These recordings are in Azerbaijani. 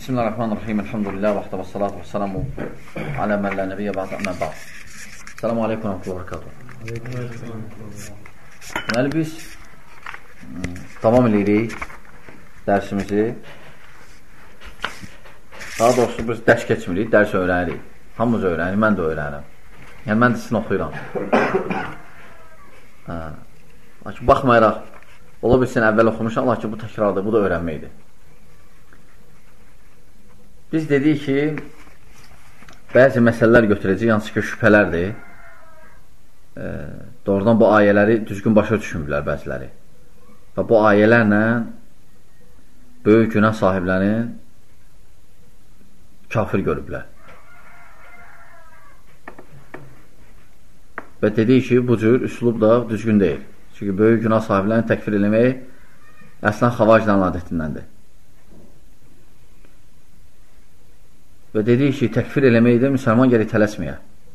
Bismillahirrahmanirrahim. Elhamdülillah və və salatu və salamu alə mən lə nəbiyyə ba'də əmmə ba'd. Selamu aleykum və rəhmətullah. Deməli, biz davam edirik dərsimizi. Daha doğrusu biz dərs keçmirik, dərs öyrənirik. Hamımız öyrənirik, mən də öyrənirəm. Yəni, mən də sizin oxuyuram. Baxmayaraq, ola bilsin, əvvəl oxumuşam, Allah ki, bu təkrardır, bu da öyrənməkdir. Biz dedik ki, bəzi məsələlər götürəcək, hansı ki, şübhələrdir. Doğrudan bu ayələri düzgün başa düşmürlər bəziləri. Və bu ayələrlə böyük günah sahiblərini kafir görüblər. Və dedik ki, bu cür üslub da düzgün deyil. Çünki böyük günah sahiblərini təkfir eləmək əslən xavacdan adətindəndir. Və dedik ki, təkfir eləməkdə müsəlman gəlir tələsməyə.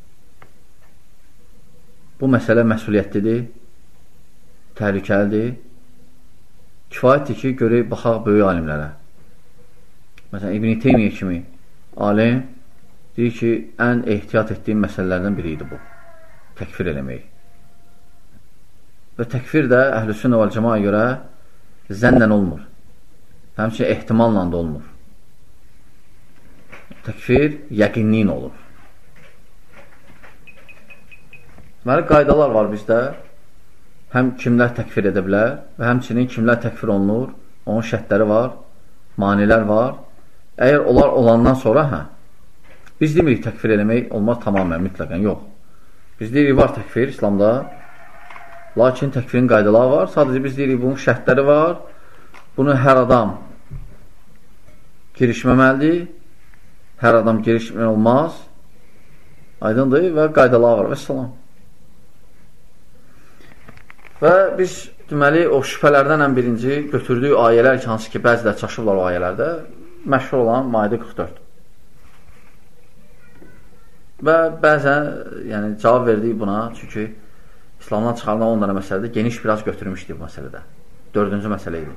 Bu məsələ məsuliyyətlidir, təhlükəlidir. Kifayətdir ki, görək, baxaq böyük alimlərə. Məsələn, İbn-i Teymiyyə kimi alim deyir ki, ən ehtiyat etdiyim məsələlərdən biri idi bu. Təkfir eləmək. Və təkfir də Əhlüsünnə vəl Cəmaəyə görə zənnən olmur. Həmçinin ehtimalla da olmur. Təkfir yəqinliyin olur. Deməli, qaydalar var bizdə. Həm kimlər təkfir edə bilər və həmçinin kimlər təkfir olunur, onun şərtləri var, manilər var. Əgər onlar olandan sonra, biz demirik təkfir eləmək olmaz tamamən, mütləqən, yox. Biz deyirik, var təkfir İslamda, lakin təkfirin qaydaları var. Sadəcə biz deyirik, bunun şərtləri var. Bunu hər adam girişməməlidir. Hər adam girişmə olmaz. Aydındır və qaydalar var. Və salam. Və biz deməli, o şübhələrdən ən birinci götürdüyü ayələr ki, hansı ki, bəzilər çaşıblar o ayələrdə, məşhur olan Maidə 44. Və bəzən yəni, cavab verdik buna, çünki İslamdan çıxarılan 10 dənə məsələdə geniş biraz götürmüşdük bu məsələdə. 4-cü məsələ idi.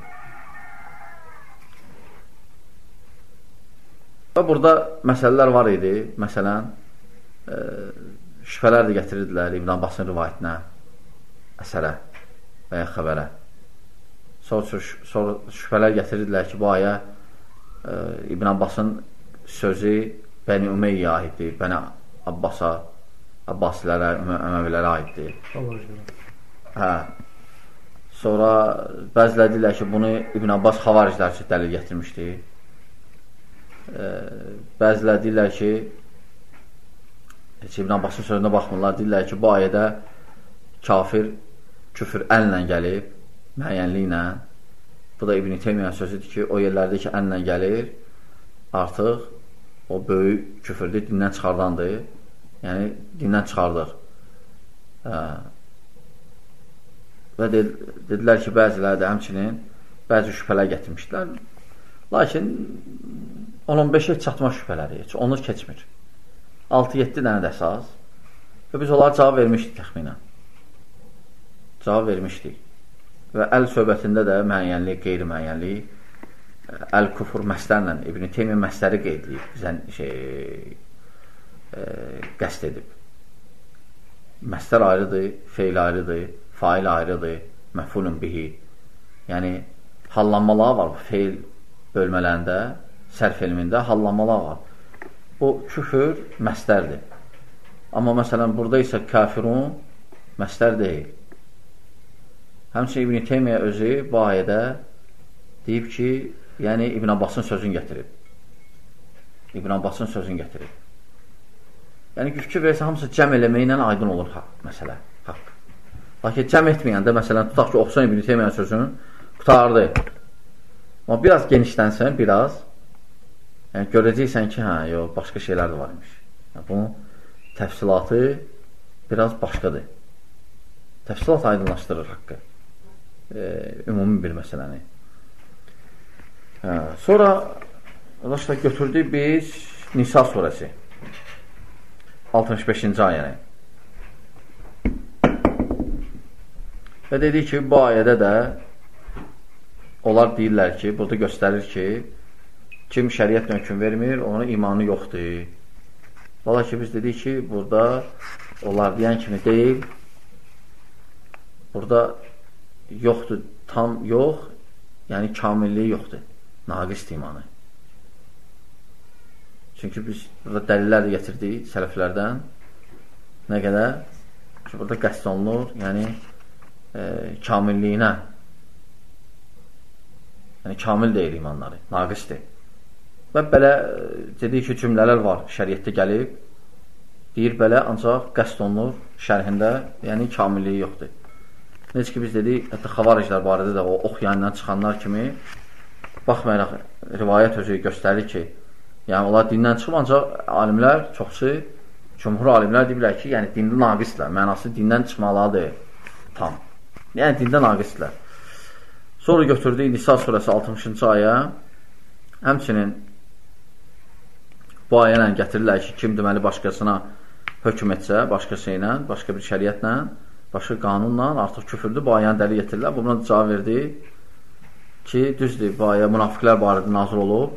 Və burada məsələlər var idi. Məsələn, şübhələr də gətirirdilər İbn Abbasın rivayətinə, əsərə və ya xəbərə. Sonra şübhələr gətirirdilər ki, bu ayə İbn Abbasın sözü Bəni Ümeyyə aiddir, Bəni Abbasa, Abbasilərə, Əməvilərə aiddir. Sonra bəzilər deyirlər ki, bunu İbn Abbas xavariclər üçün dəlil gətirmişdir. Bəzilər deyirlər ki, İbn Abbasın sözünə baxmırlar, deyirlər ki, bu ayədə kafir, küfür əllə gəlib, müəyyənliklə. Bu da İbn-i Teymiyyənin sözüdür ki, o yerlərdə ki, əllə gəlir, artıq o böyük küfürdür, dindən çıxardandır. Yəni, dindən çıxardır. Və dedilər ki, bəziləri də həmçinin bəzi şübhələr gətirmişdilər. Lakin 10-15-ə çatma şübhələri, heç onu keçmir. 6-7 dənə də əsas. Və biz onlara cavab vermişdik təxminən. Cavab vermişdik. Və əl söhbətində də müəyyənlik, qeyri-müəyyənlik, əl-kufur məslərlə, İbn-i Teymiyyə məsləri qeydləyib, qəsd edib. Məslər ayrıdır, feil ayrıdır, fail ayrıdır, məfulun bihi. Yəni, hallanmalar var bu feil bölmələrində, sərf elmində hallanmalar var. Bu küfür məslərdir. Amma məsələn, burada isə kafirun məslər deyil. Həmçinin İbn-i Teymiyyə özü bu ayədə deyib ki, yəni İbn Abbasın sözünü gətirib. İbn Abbasın sözünü gətirib. Yəni, fikir versə, hamısı cəm eləməklə aydın olur məsələ, haqq. Lakin cəm etməyəndə, məsələn, tutaq ki, oxusan İbn-i Teymiyyə sözünü qutardı. Amma biraz genişlənsən, biraz, yəni, görəcəksən ki, yox, başqa şeylər də varmış. Yəni, bunun təfsilatı biraz başqadır. Təfsilat aydınlaşdırır haqqı. Ümumi bir məsələni. Sonra arkadaşlar götürdük biz Nisa surəsi 65-ci ayəni. Və dedik ki, bu ayədə də onlar deyirlər ki, burada göstərir ki, kim şəriətlə hökm vermir, onun imanı yoxdur. Valla ki, biz dedik ki, burada onlar deyən kimi deyil, burada yoxdur, tam yox, yəni kamilliyi yoxdur, naqis imanı. Çünki biz burada dəlillər də getirdik sələflərdən, nə qədər ki, burada qəsd olunur, yəni kamilliyinə, yəni kamil deyil imanları, naqisdir. Və belə dedik ki, cümlələr var, şəriətdə gəlib, deyir belə, ancaq qəsd olunur şərhində, yəni kamilliyi yoxdur. Necə ki, biz dedik, hətta xavariclər barədə də o oxuyandan çıxanlar kimi, baxmayaraq, rivayət özü göstərir ki, yəni onlar dindən çıxıb, ancaq alimlər, çoxsu, cümhur alimlər deyirlər ki, yəni dində naqislər, mənası dindən çıxmalıdır tam. Yəni dində naqislər. Sonra götürdük Nisa surəsi 60-cı ayə, həmçinin bu ayə ilə gətirirlər ki, kim deməli başqasına hökm etsə, başqası ilə, başqa bir şəriətlə, başqa qanunla artıq küfürdür, bu ayəni dəli getirirlər. Bu buna cavab verdi ki, düzdür, bu ayə münafiqlər barədə nazil olub,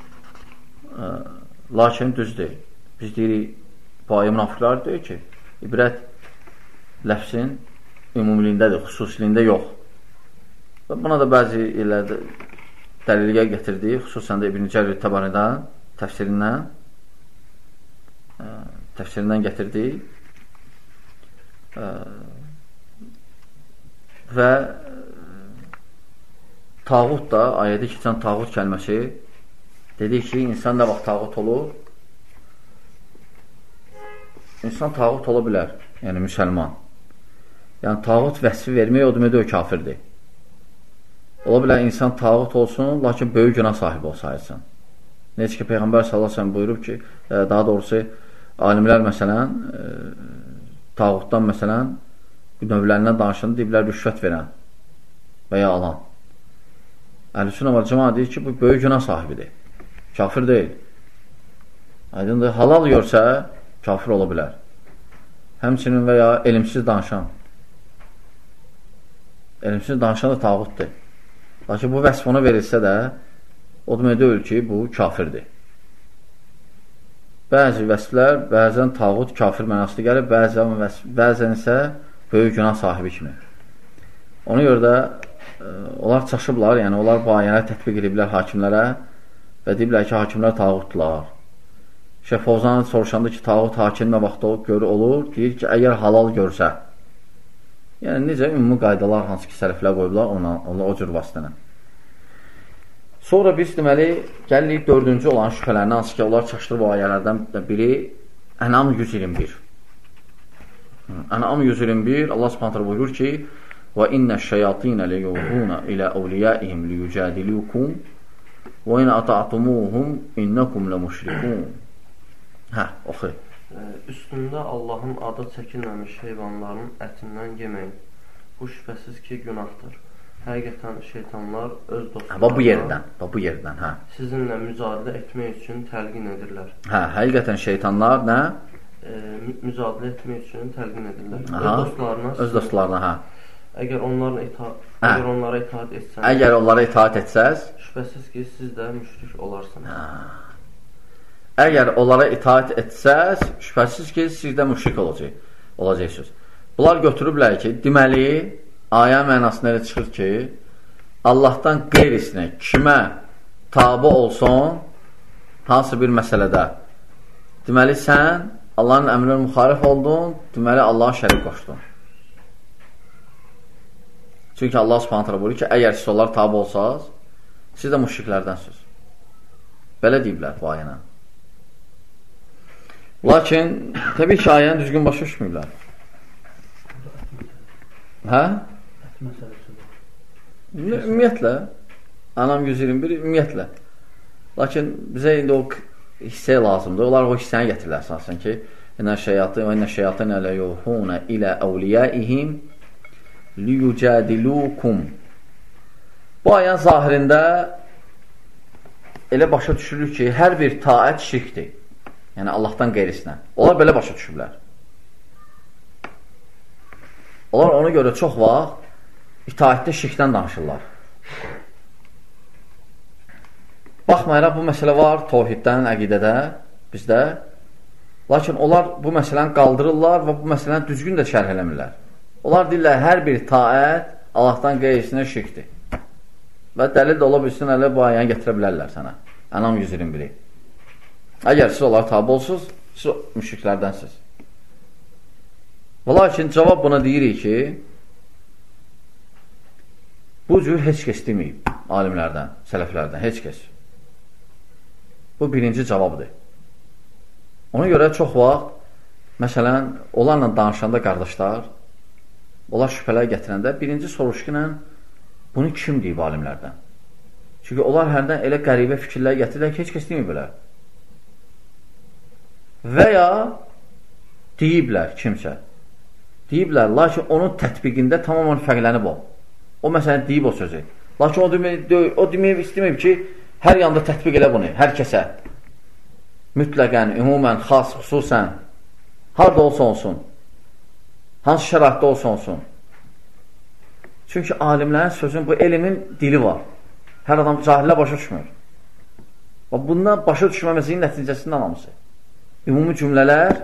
lakin düzdür. Biz deyirik, bu ayə münafiqlər deyir ki, ibrət ləfsin ümumiliyindədir, xüsusiliyində yox. Və buna da bəzi yerlərdə dəlilgə getirdi, xüsusən də İbn-i Cərir Təbaridən, təfsirindən gətirdi və tağut da, ayədə keçən tağut kəlməsi dedik ki, insan nə vaxt tağut olur? İnsan tağut ola bilər, yəni müsəlman. Yəni tağut vəsfi vermək o deməkdə o kafirdir. Ola bilər insan tağut olsun, lakin böyük günah sahibi olsaydı. Necə ki, Peyğəmbər s.ə.v buyurub ki, daha doğrusu, alimlər məsələn, tağutdan məsələn, növlərindən danışanda deyiblər rüşvət verən və ya alan. Əhl-i-Sünnə və Cəmaət deyir ki, bu böyük günah sahibidir. Kafir deyil. Aydındır, halal görsə, kafir ola bilər. Həmçinin və ya elmsiz danışan. Elmsiz danışan da tağutdur. Lakin bu vəsf ona verilsə də, o demək deyil ki, bu kafirdir. Bəzi vəsflər, bəzən tağut kafir mənaslı gəlir, bəzən isə böyük günah sahibi kimi. Ona görə də onlar çaşıblar, yəni onlar bu ayəni tətbiq ediblər hakimlərə və deyiblər ki, hakimlər tağutdular. Şeyh Fovzan soruşanda ki, tağut hakimlə vaxtda olur, deyir ki, əgər halal görsə, yəni necə ümumi qaydalar hansı ki, sələflər qoyublar, onlar o cür vasitənə. Sonra biz deməli, gəlirik 4-cü olan şübhələrini, hansı ki, onlar çaşdırıb o ayələrdən biri Ən'am 121. Ən'am 121, Allah subhanətlə buyurur ki, وَإِنَّ الشَّيَاطِينَ لَيُوحُونَ إِلَى أَوْلِيَائِهِمْ لِيُجَادِلُوكُمْ وَإِنْ أَطَعْتُمُوهُمْ إِنَّكُمْ لَمُشْرِكُونَ. Oxu. Üstündə Allahın adı çəkilməmiş heyvanların ətindən yeməyin. Bu şübhəsiz ki, günahdır. Həqiqətən şeytanlar öz dostlarına bu yerdən, sizinlə mücadilə etmək üçün təlqin edirlər. Həqiqətən şeytanlar nə? Mücadilə etmək üçün təlqin edirlər. Öz dostlarına, Əgər onlara itaat etsəz, şübhəsiz ki, siz də müşrik olarsınız. Əgər onlara itaat etsəz, şübhəsiz ki, siz də müşrik olacaqsınız. Bunlar götürüblər ki, deməli, ayə mənasında elə çıxır ki, Allahdan qeyrisinə kimə tabi olsun, hansı bir məsələdə, deməli, sən Allahın əmrinə müxalif oldun, deməli, Allah'a şərik qoşdun. Çünki Allah subhanətlə buyurur ki, əgər siz onlara tabi olsaz, siz də müşriklərdənsiniz. Belə deyiblər bu ayənə. Lakin, təbii ki, ayəni düzgün başa düşmürlər. Ümumiyyətlə, Ən'am 121, ümumiyyətlə. Lakin bizə indi o hissə lazımdır. Onlar o hissəni gətirirlər əsasən ki, İnnə şeyatın ələ yuhunə ilə əvliyaihim liyucadilukum. Bu ayən zahirində elə başa düşülür ki, hər bir taət şirkdir. Yəni Allahdan qeyrisinə. Onlar belə başa düşürlər. Onlar ona görə çox vaxt itaətdə şirkdən danışırlar. Baxmayaraq, bu məsələ var təvhiddən, əqidədə, bizdə. Lakin onlar bu məsələni qaldırırlar və bu məsələni düzgün də şərh eləmirlər. Onlar deyirlər, hər bir taət Allahdan qeyrisinə şirkdir. Və dəlil də ola bilsin, elə bu ayəni gətirə bilərlər sənə. Ənam 121-i. Əgər siz onlara tabi olsunuz, siz müşriklərdənsiniz. Və lakin cavab buna deyirik ki, bu cür heç kəs deməyib alimlərdən, sələflərdən, heç kəs. Bu birinci cavabdır. Ona görə çox vaxt, məsələn, onlarla danışanda qardaşlar, onlar şübhələr gətirəndə, birinci soruşqu ilə bunu kim deyib alimlərdən? Çünki onlar hərdən elə qəribə fikirlər gətirirlər ki, heç kəs deməyib belə. Və ya deyiblər kimsə. Deyiblər, lakin onun tətbiqində tamamən fərqlənib o. O məsələn deyib o sözü. Lakin o deməyib, istəməyib ki, hər yanda tətbiq elə bunu, hər kəsə. Mütləqən, ümumən, xas, xüsusən, harada olsa olsun, hansı şəraitdə olsa olsun. Çünki alimlərin sözün, bu elmin dili var. Hər adam cahillə başa düşmür. Və bundan başa düşməməsinin nəticəsindən hamısı. Ümumi cümlələr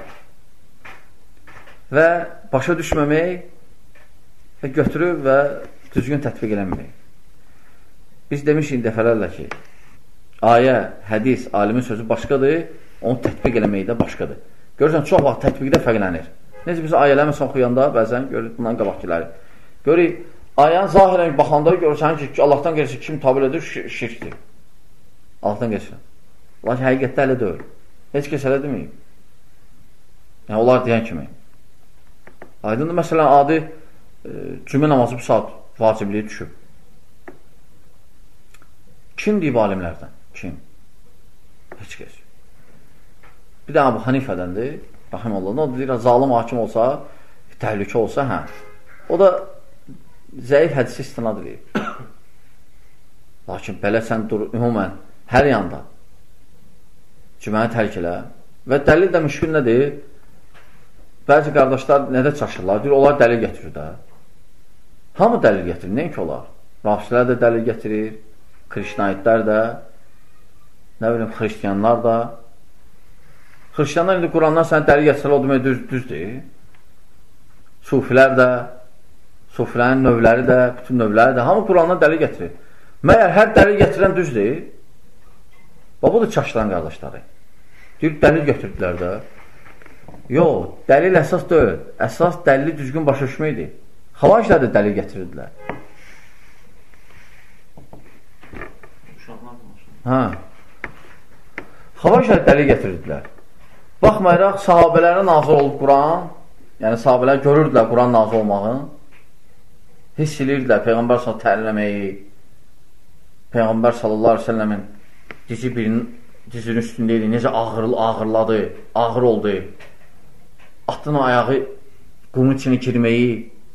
və başa düşməmək və götürüb və düzgün tətbiq eləmək. Biz demişik dəfələrlə ki, ayə, hədis, alimin sözü başqadır, onu tətbiq eləmək də başqadır. Görürsən, çox vaxt tətbiqdə fərqlənir. Necə biz ayələrlə oxuyanda, bəzən görürük bundan qabaqkiləri. Görürük, ayəni zahirən baxanda görürsən ki, Allahdan qeyrisi kim tabi edir, şirkdir. Allahdan qeyrisi. Lakin həqiqətdə elə deyil. Heç kəs elə deməyib. Yəni, onlar deyən kimi. Aydındır, məsələn, adi cümə namazı bir saat vacibliyi düşüb. Kim deyib alimlərdən? Kim? Heç kəs. Bir də Əbu Hanifədəndir, rahiməllah. O deyir, zalim hakim olsa, təhlükə olsa, hə. O da zəif hədisi istinad edir. Lakin belə sən dur, ümumən, hər yanda cüməni tərk elə. Və dəlil də müşkül nədir? Bəzi qardaşlar nədə çaşırlar? Deyir, onlar dəlil gətirir də. Hamı dəlil gətirir, nəyin ki olar? Rafislər də dəlil gətirir, Krişnaitlər də, nə bilim, xristiyanlar da. Xristiyanlar indi Qurandan sənə dəlil gətirirlər, o demək düzdür. Sufilər də, sufilərin növləri də, bütün növləri də, hamı Qurandan dəlil gətirir. Məyər hər dəlil gətirən düzdür? Və budur çaşılan qardaşları. Deyir, dəlil götürdülər də. Yox, dəlil əsas deyil. Əsas dəlili düzgün başa düşməkdir. Xavariclər də dəlil getirdilər. Hə. Xavariclər dəlil getirdilər. Baxmayaraq, sahabələrə nazil olub Quran, yəni sahabələr görürdülər Quran nazil olmağını, hiss edirdilər Peyğəmbər sallallahu təlimləməyi, Peyğəmbər sallallahu aleyhi ve sellemin dizi birinin dizinin üstündeydi, necə ağırladı, ağır oldu, atın ayağı qumun içine girməyi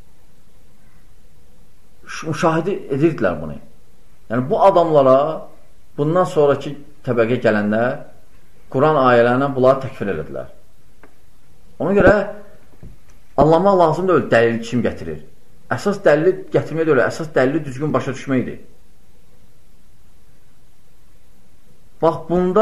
müşahidə edirdilər bunu. Yəni bu adamlara bundan sonraki təbəqə gələndə Quran ayələrindən bunları təkfir edilər. Ona görə anlamaq lazım deyil, dəlil kim gətirir. Əsas dəlili gətirmək deyil, əsas dəlili düzgün başa düşməkdir. Bax, bunda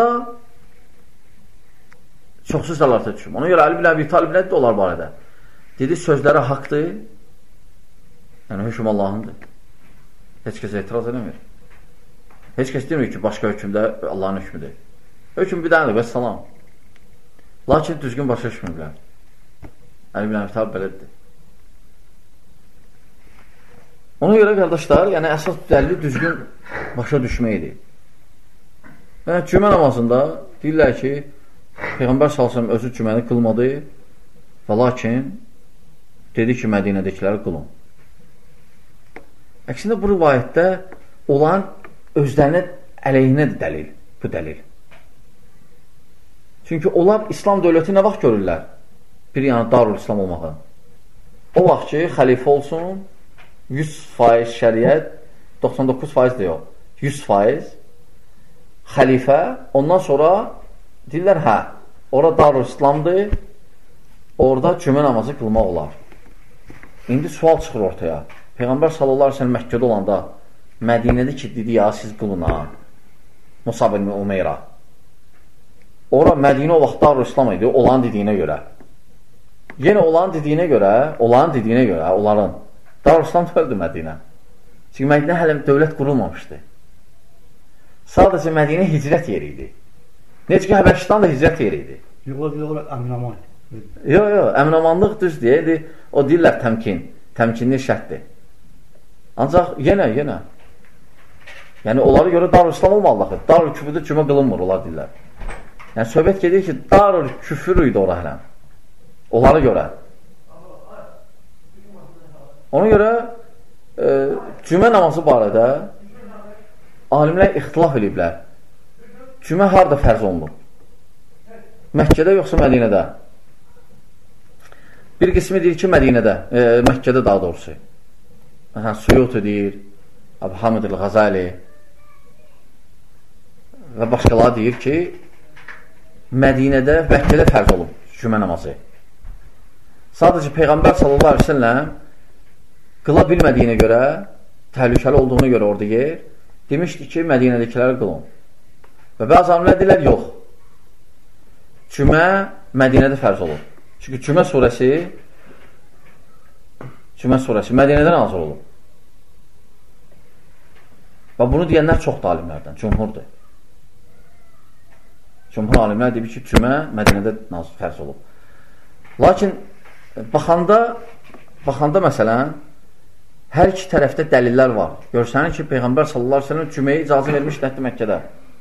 çoxsuz səlarətə düşüm. Ona görə Əli bin Əbi Talib nədir onlar barədə? Dedi, sözləri haqdır, yəni hökm Allahındır. Heç kəs etiraz edəmir. Heç kəs demir ki, başqa hökmdə Allahın hökmüdür. Hökm bir dənədir, və salam. Lakin düzgün başa düşmürlər. Əli bin Əbi Talib belədir. Ona görə, qardaşlar, yəni əsas dəlili düzgün başa düşməkdir. Yəni, cümə namazında deyirlər ki, Peyğəmbər s.ə.v özü cüməni qılmadı və lakin dedi ki, Mədinədəkiləri qılın. Əksində bu rivayətdə olan özlərinə əleyhinədir dəlil, bu dəlil. Çünki onlar İslam dövləti nə vaxt görürlər? Bir yana Darul İslam olmağı. O vaxt ki, xəlifə olsun, 100% şəriət, 99% də yox, 100% xəlifə, ondan sonra deyirlər, hə, orada Darul İslamdır, orada cümə namazı qılmaq olar. İndi sual çıxır ortaya. Peyğəmbər sallallahu aleyhi ve sellem Məkkədə olanda Mədinədə ki, dedi ya, siz qılın ha. Musab ibn Umeyra. Ora Mədinə o vaxt Darülislam idi, olan dediyinə görə. Yenə olan dediyinə görə, onların Darülislam öldü Mədinə. Çünki Mədinə hələ dövlət qurulmamışdı. Sadəcə Mədinə hicrət yeri idi. Necə ki, Həbəşistan da hicrət yeri idi. Yox, əminaman. Yox, əminamanlıq düz deyir. O deyirlər təmkinli şərtdir. Ancaq yenə, yəni onlara görə Darülislam olmalıdır. Darül-Küfrdə cümə qılınmır, onlar deyirlər. Yəni, söhbət gedir ki, Darül-Küfr idi ora hələm. Onlara görə. Ona görə cümə namazı barədə alimlər ixtilaf ediblər. Cümə harada fərz olunur? Məkkədə yoxsa Mədinədə? Bir qismi deyir ki, Məkkədə daha doğrusu. Məsələn, Suyuti deyir, Əbu Hamid el-Ğazali və başqaları deyir ki, Mədinədə, Məkkədə fərz olub cümə namazı. Sadəcə Peyğəmbər sallallahu aleyhi ve selləm qıla bilmədiyinə görə, təhlükəli olduğuna görə orada yer, demişdi ki, Mədinədəkiləri qılın. Və bəzi alimlər deyirlər, yox. Cümə Mədinədə fərz olub. Çünki Cümə surəsi Mədinədə nazil olub. Və bunu deyənlər çoxdur alimlərdən, cümhurdur. Cümhur alimlər deyib ki, Cümə Mədinədə fərz olub. Lakin baxanda məsələn, hər iki tərəfdə dəlillər var. Görsənir ki, Peyğəmbər sallallahu aleyhi ve sellem cüməyə icazə vermişdir Məkkədə.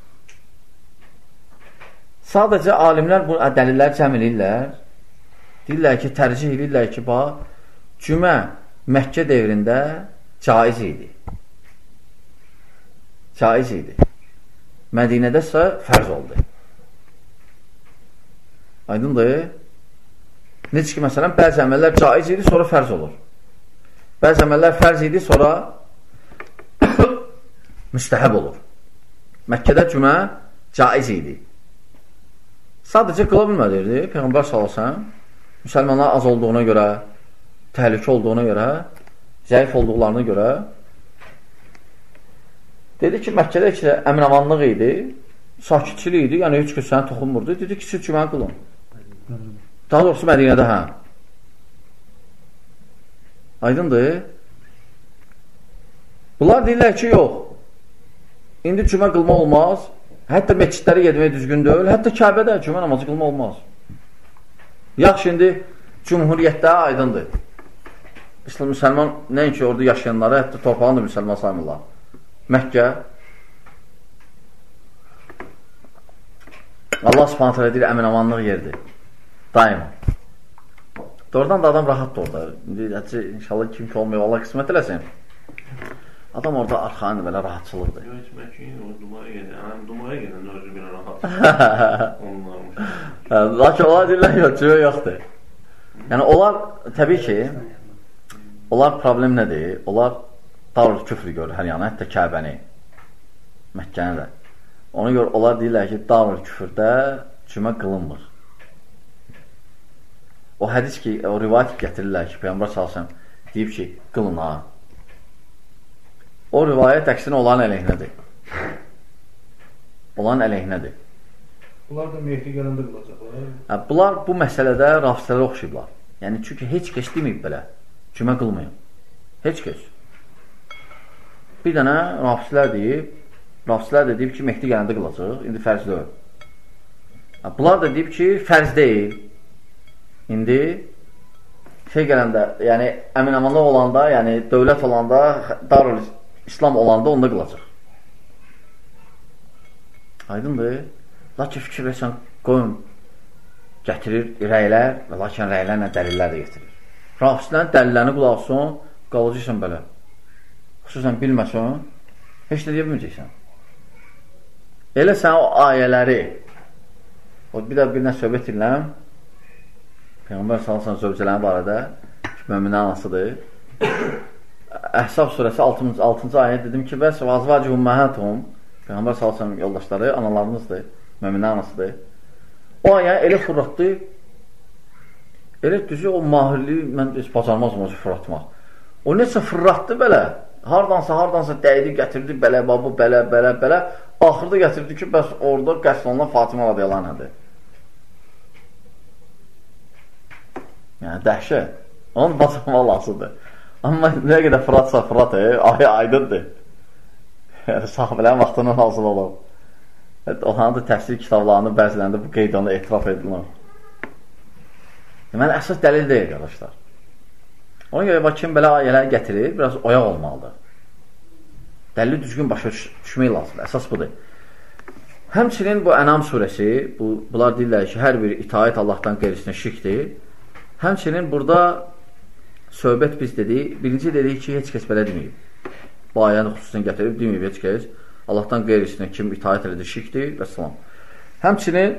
Sadəcə alimlər bu dəlilləri cəm edirlər. Deyirlər ki, tərcih edirlər ki, cümə Məkkə devrində caiz idi. Mədinədə isə fərz oldu. Aydındır? Necə ki, məsələn, bəzi əməllər caiz idi, sonra fərz olur. Bəzi əməllər fərz idi, sonra müstəhəb olur. Məkkədə cümə caiz idi. Sadəcə qıla bilmədirdi. Peyğəmbər sallallahu müsəlmanlar az olduğuna görə, təhlükə olduğuna görə, zəif olduqlarına görə dedi ki, Məkkədə ki, əminamanlıq idi, sakitçilik idi, yəni heç kəs sənə toxunmurdu. Dedi ki, siz cüməni qılın. Daha doğrusu Mədinədə, hə. Aydındır. Bunlar deyirlər ki, yox. İndi cümə qılma olmaz. Hətta meçidləri gedmək düzgün deyil. Hətta Kəbədə cümə namazı qılma olmaz. Yaxşı, indi cümhuriyyətdə aydındır. İslam müsəlman, nəinki orada yaşayanları, hətta torpağını da müsəlman saymırlar. Məkkə. Allah subhanət hələ deyir, əminamanlıq yerdir. Daima. Doğrudan da adam rahatdır orada. İnşallah kim ki olmuyor, Allah qismət eləsin. Adam orada arxanı belə rahatçılıqdır. Yox, Məkkəyə dumaya gedən özü belə rahatçılıq. Lakin onlar deyirlər, yox, cümə yoxdur. Yəni, onlar, təbii ki, onlar problem nədir? Onlar Darül Küfrü görür hər yana, hətta Kəbəni, Məkkəni də. Ona görə onlar deyirlər ki, Darül Küfrdə cümə qılınmır. O hədis ki, o rivayət gətirirlər ki, Peyğəmbər salsam deyib ki, qılın ha. O rivayət əksinə onların əleyhinədir. Onların əleyhinədir. Bunlar da Mehdi gələndə qılacaqlar. Bunlar bu məsələdə rafislərə oxşayıblar. Yəni, çünki heç kəs deməyib belə, cümə qılmayın. Heç kəs. Bir dənə rafislər deyib ki, Mehdi gələndə qılacaq, indi fərz deyil. Bunlar da deyib ki, fərz deyil. İndi gələndə, yəni əminamanlıq olanda, yəni dövlət olanda, Darül İslam olanda onda qılacaq. Aydındır. Lakin fikirləsən, qoyun gətirir rəylər və lakin rəylərlə dəlillər də getirir. Rafislərin dəlillərini qulaqsın, qalacaqsan belə. Xüsusən bilməsən, heç də deyə bilməyəcəksən. Elə sən o ayələri, bir də bir nə söhbət edirəm, Peyğəmbər sallallahu zövcələrin barədə möminə anasıdır. Əhsab surəsi 6-cı ayət dedim ki, bəs vazvacı ümməhətum, Peyğəmbər sallallahu yoldaşları analarınızdır, möminə anasıdır. O ayə elə fırlatdı, elə düzü o mahirliyi mən bacarmazım o fırlatmaq. O necə fırlatdı belə, Hardansa dəydi, gətirdi, belə, babu, belə. Axırda gətirdi ki, bəs orada qəsd olunan Fatimə radiyallahu anhadır. Yəni, dəhşət. Onun bacamaq lazımdır. Amma nə qədər Fıratsa Fırat, aydındır. Yəni, sahabələrin vaxtından hazır olub. Onların da təfsir kitablarını bəzilərində bu qeydanda etiraf edilir. Deməli, əsas dəlil deyil, qardaşlar. Ona görə kim belə ayələri gətirir, biraz oyaq olmalıdır. Dəlili düzgün başa düşmək lazımdır. Əsas budur. Həmçinin bu Ənam surəsi, bunlar deyirlər ki, hər bir itaət Allahdan qeyrisinə şirkdir. Həmçinin burada söhbət biz dedik, birinci dedik ki, heç kəs belə deməyib. Bu ayəni xüsusən gətirib, deməyib heç kəs. Allahdan qeyrisinə kim itaət elədir, şirkdir və salam. Həmçinin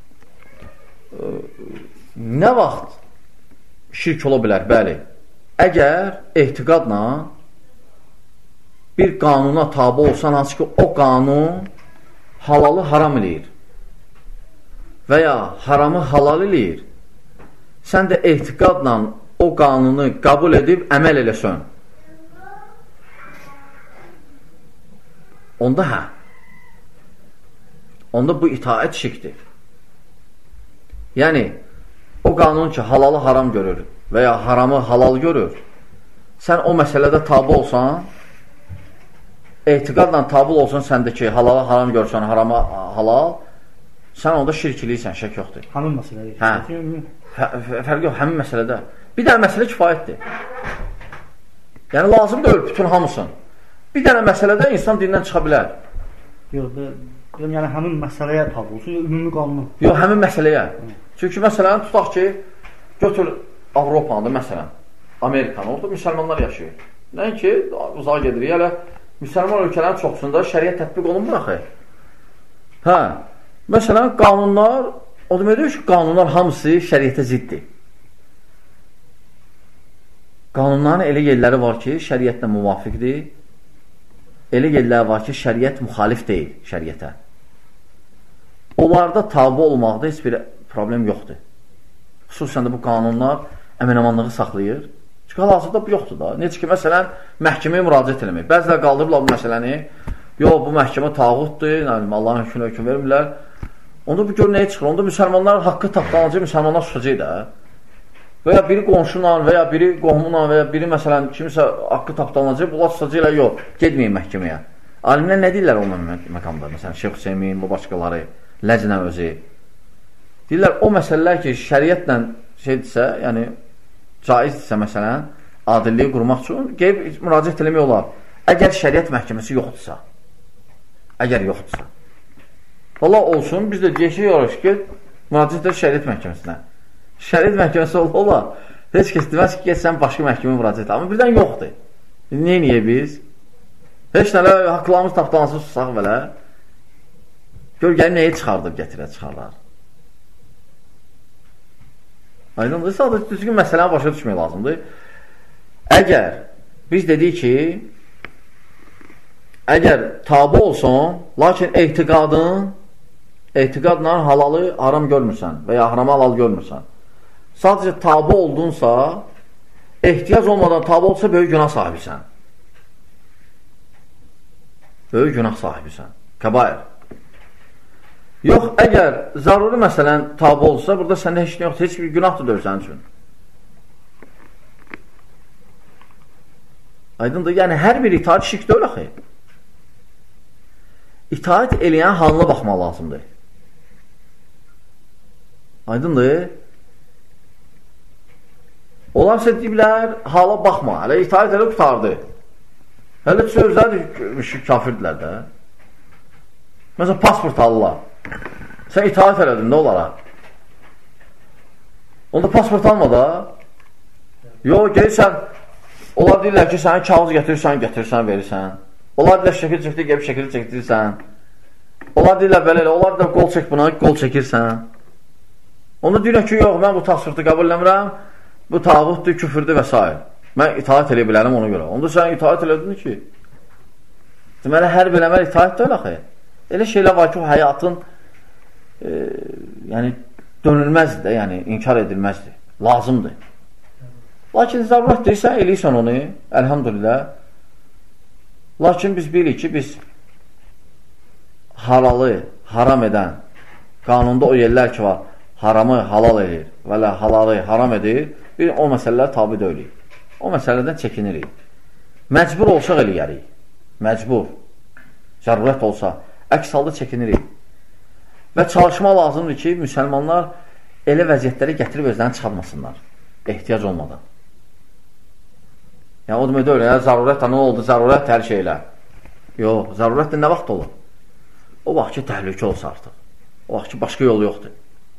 nə vaxt şirk ola bilər? Bəli, əgər ehtiqadla bir qanuna tabi olsan, hansı ki, o qanun halalı haram eləyir və ya haramı halal eləyir, sən də ehtiqadla o qanunu qəbul edib əməl eləsən, onda onda bu itaət şirkdir. Yəni, o qanun ki, halalı haram görür və ya haramı halal görür, sən o məsələdə tabi olsan, etiqadla tabi olsan səndəki halalı haram görsən, haramı halal, sən onda şirk eləyirsən, şək yoxdur. Həmin məsələdə. Fərq yox, həmin məsələdə. Bir dənə məsələ kifayətdir. Yəni, lazım deyil bütün hamısın. Bir dənə məsələdə insan dindən çıxa bilər. Yox, yəni həmin məsələyə tabi olsun, ümumi qanunu. Yox, həmin məsələyə. Çünki məsələn, tutaq ki, götür Avropanı, məsələn, Amerikanı, orada müsəlmanlar yaşayır. Nəinki, uzağa gedirik, hələ müsəlman ölkələrin çoxsunda şəriət tətbiq olunmur axı. Hə, məsələn, qanunlar, o demək deyir ki, qanunlar hamısı şəriətə ziddir. Qanunların elə yerləri var ki, şəriətlə müvafiqdir. Elə yerləri var ki, şəriət müxalif deyil şəriətə. Onlarda tabi olmaqda heç bir problem yoxdur. Xüsusən də bu qanunlar əmin-amanlığı saxlayır. Çünki hal-hazırda bu yoxdur da. Necə ki, məsələn, məhkəməyə müraciət eləmək. Bəzilər qaldırırlar bu məsələni. Yox, bu məhkəmə tağutdur, Allahın hökmünə hökm vermirlər. Onda bu gör nəyə çıxır? Onda müsəlmanlar haqqı tapdanacaq, müsəlmanlar susacaq da. Və ya biri qonşuyla, və ya biri qohumla, və ya biri, məsələn, kimisə haqqı tapdanacaq, bunlar susacaqlar, yox, gedməyin məhkəməyə. Alimlər nə deyirlər o məqamda? Məsələn, Şeyx Hüseymin, bu başqaları, Ləcnə özü. Deyirlər, o məsələlər ki, şəriətlə şeydirsə, yəni caizdirsə, məsələn, adilliyi qurmaq üçün qeyb müraciət eləmək olar. Əgər şəriət məhkəməsi yoxdursa. Əgər yoxdursa. Valla olsun, biz də deyək ki, müraciət edir şəriət məhkəməsinə. Şəriət məhkəməsi olar. Heç kəs deməz ki, sən başqa məhkəməyə müraciət et. Amma birdən yoxdur. Neyə biz? Heç nələ haqlarımız tapdansız susaq belə. Gör, gəlin nəyi çıxardıb çıxarlar. Aydındır, sadəcə düzgün məsələni başa düşmək lazımdır. Əgər biz dedik ki, əgər tabi olsun, lakin etiqadla halalı haram görmürsən və ya haramı halal görmürsən, sadəcə tabi oldunsa, ehtiyac olmadan tabi olsa böyük günah sahibisən. Böyük günah sahibisən. Kəbair. Yox, əgər zaruri məsələn tabi olsa, burada səndə heç nə yoxdur, heç bir günah da deyil sənin üçün. Aydındır, yəni hər bir itaat şirk deyil axı. İtaat eləyən halına baxmaq lazımdır. Aydındır. Onlar isə deyiblər, hala baxma, hələ itaat elə qutardı. Hələ sözlər kafirdirlər də. Məsələn, pasport alırlar. Sən itaat elədin, nə olaraq? Onda pasport alma da. Yox, gelirsən, onlar deyirlər ki, sənin kağız gətirirsən, verirsən. Onlar deyirlər, şəkil çəkdir, gəlib şəkil çəkdirirsən. Onlar deyirlər, belə elə, onlar deyirlər, qol çək buna, qol çəkirsən. Onda deyirlər ki, yox, mən bu pasportu qəbul eləmirəm, bu tağutdur, küfürdür və s. Mən itaat eləyə bilərəm ona görə. Onda sən itaat elədin ki, deməli, hər bir əməl itaat deyil axı. Elə şeylər var ki, o həyatın yəni, dönülməzdir də, yəni, inkar edilməzdir, lazımdır. Lakin zərurət deyirsən, eləyirsən onu, əlhamdülillah, Lakin biz bilirik ki, biz halalı, haram edən, qanunda o yerlər ki var, haramı halal edir və lə halalı haram edir, biz o məsələlər tabi deyilik. O məsələdən çəkinirik. Məcbur olsaq eləyərik. Məcbur. Zərurət olsa. Əks halda çəkinirik. Və çalışma lazımdır ki, müsəlmanlar elə vəziyyətləri gətirib özlərini çıxarmasınlar. Ehtiyac olmadan. Yəni, o demək deyil, zərurət nə oldu? Zərurət hər şeylə. Yox, zərurət də nə vaxt olur? O vaxt ki, təhlükə olsa artıq. O vaxt ki, başqa yol yoxdur.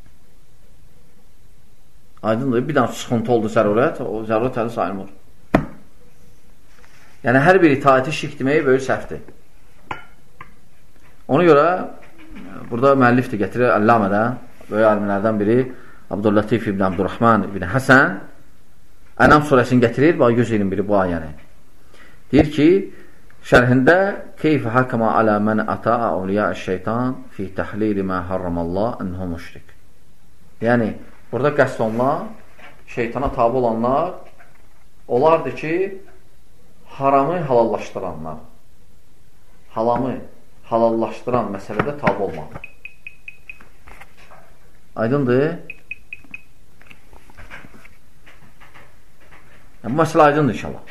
Aydındır, bir dənə sıxıntı oldu zərurət, o zərurət hələ sayılmır. Yəni, hər bir itaəti şirk deməyi böyük səhvdir. Ona görə, burada müəllif də gətirir Əlləmədən, böyük alimlərdən biri, Abdüllatif ibn Abdurrahman ibn Həsən, Ənam surəsini gətirir, 121 bu ayəni. Deyir ki, şərhində keyfə hakama alə mən ata'a awliya-əş-şeytan fi təhlili mə harramallah ənhə müşrik. Yəni, burada qəsd olunan, şeytana tabi olanlar, onlardır ki, haramı halallaşdıranlar, halamı halallaşdıran məsələdə tabi olmaq. Aydındır? Yəni, bu məsələ aydındır inşallah.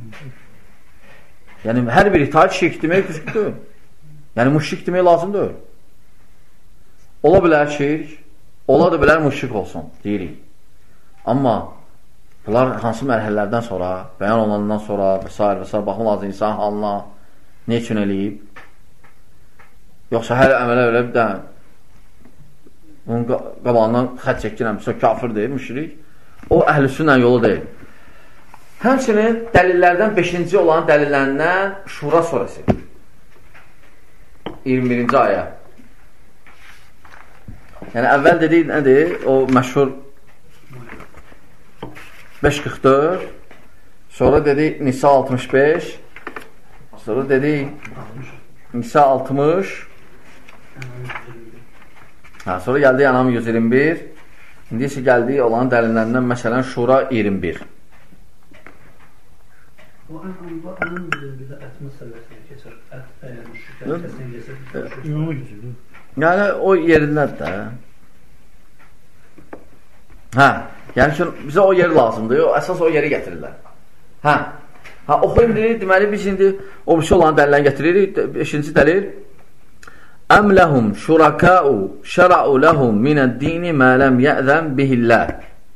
Yəni, hər bir itaat şirk demək düzgüdür. Yəni, müşrik demək lazım deyil. Ola bilər şirk, ola da bilər müşrik olsun, deyirik. Amma bunlar hansı mərhələlərdən sonra, bəyan olandan sonra və s. baxma lazım insan halına, ne üçün eləyib? Yoxsa hər əmələ öyle bir dənə onun qabağından xət çəkirəmsə, kafirdir, müşrik. O əhl-i sünnə yolu deyil. Həmçinin dəlillərdən 5-ci olan dəlillərindən Şura surəsi 21-ci ayə. Yəni əvvəl dedik nədir? O məşhur 5.44, sonra dedik Nisa 65, sonra dedik Nisa 60, sonra gəldi Anam 121, indi isə gəldi olan dəlillərindən məsələn Şura 21. O Anam 21-də ət məsələsini keçir, ət müşriklər kəsin keçir. Yəni o yerindədir də. Hə, yəni ki, bizə o yer lazımdır, əsas o yeri gətirirlər. Hə, oxuyun deyil, deməli biz indi o birisi olan dəlilən getiririk, 5-ci dəlil. Əm ləhum şurakəu şəra'u ləhum minəd-dini mə ləm yə'zəm bihilləh.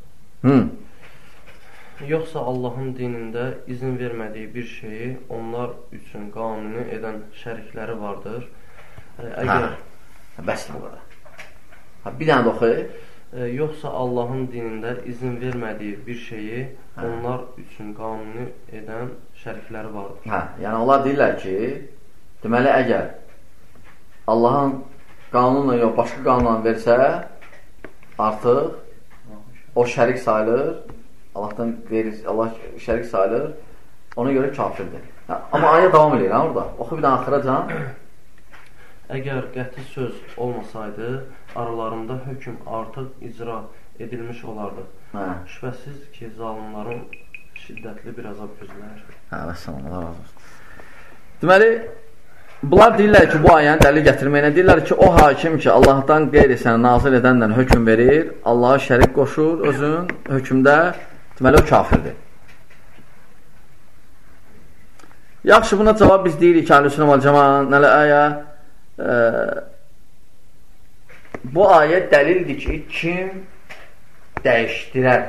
Yoxsa Allahın dinində izin vermədiyi bir şeyi onlar üçün qanuni edən şərikləri vardır. Bəsdir bu qədər. Bir dənə də oxuy. Yoxsa Allahın dinində izin vermədiyi bir şeyi onlar üçün qanuni edən şərikləri vardır. Yəni onlar deyirlər ki, deməli əgər Allahın qanunla yox, başqa qanunla versə, artıq o şərik sayılır, Allahdan verir, Allah şərik sayılır, ona görə kafirdir. Amma ayə davam edir orada. Oxu bir dənə axıracan. Əgər qəti söz olmasaydı, aralarında hökm artıq icra edilmiş olardı. Şübhəsiz ki, zalimların şiddətli bir azab gözləyir. Vəssalam, Allah razı olsun. Deməli, bunlar deyirlər ki, bu ayəni dəlil gətirməyinə deyirlər ki, o hakim ki, Allahdan qeyri-səni nazil edəndən hökm verir, Allaha şərik qoşur, özün hökmdə, deməli, o kafirdir. Yaxşı, buna cavab biz deyirik ki, Əhl-i-Sünnə vəl-Cəmaə nələ ayə? Bu ayə dəlildir ki, kim dəyişdirər?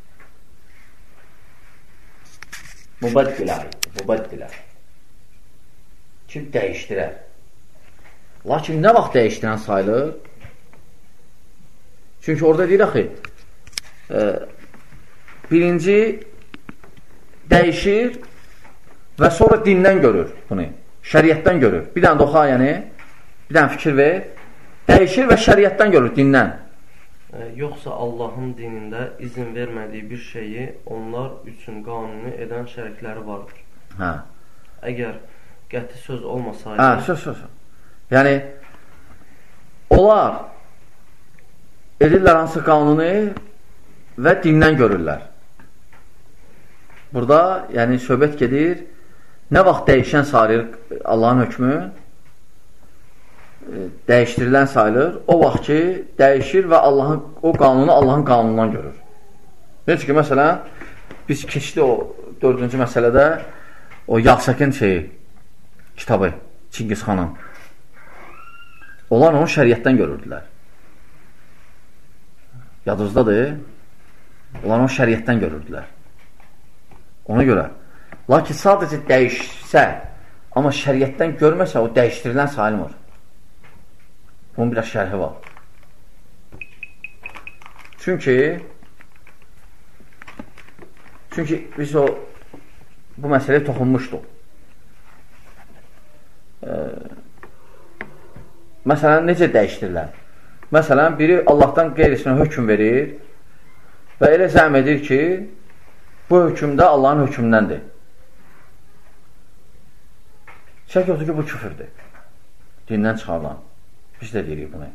Mübəddilər. Kim dəyişdirər? Lakin nə vaxt dəyişdirən sayılır? Çünki orada deyir axı, birinci dəyişir və sonra dindən görür bunu, şəriətdən görür. Bir dənə də oxu ayəni, bir dənə fikir ver. Dəyişir və şəriətdən görür, dindən. Yoxsa Allahın dinində izin vermədiyi bir şeyi onlar üçün qanuni edən şərikləri vardır. Əgər qəti söz olmasaydı... Söz. Yəni, onlar edirlər hansı qanuni və dindən görürlər. Burada, yəni, söhbət gedir nə vaxt dəyişən sayılır Allahın hökmü, dəyişdirilən sayılır, o vaxt ki, dəyişir və o qanunu Allahın qanunundan görür. Necə ki, məsələn, biz keçdi o 4-cü məsələdə o Yasəkin kitabı, Çingiz xanın. Onlar onu şəriətdən görürdülər. Yadınızdadır. Onlar onu şəriətdən görürdülər. Ona görə. Lakin sadəcə dəyişsə, amma şəriətdən görməsə, o dəyişdirilən sayılmır. Bunun biraz şərhi var. Çünki biz bu məsələyə toxunmuşduq. Məsələn, necə dəyişdirirlər? Məsələn, biri Allahdan qeyrisinə hökm verir və elə zəm edir ki, bu hökm də Allahın hökmündəndir. Şək yoxdur ki, bu küfürdür. Dindən çıxarılan. Biz də deyirik bunu.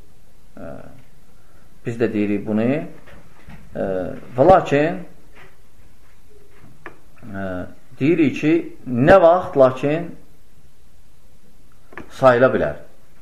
Və lakin deyirik ki, nə vaxt lakin sayıla bilər.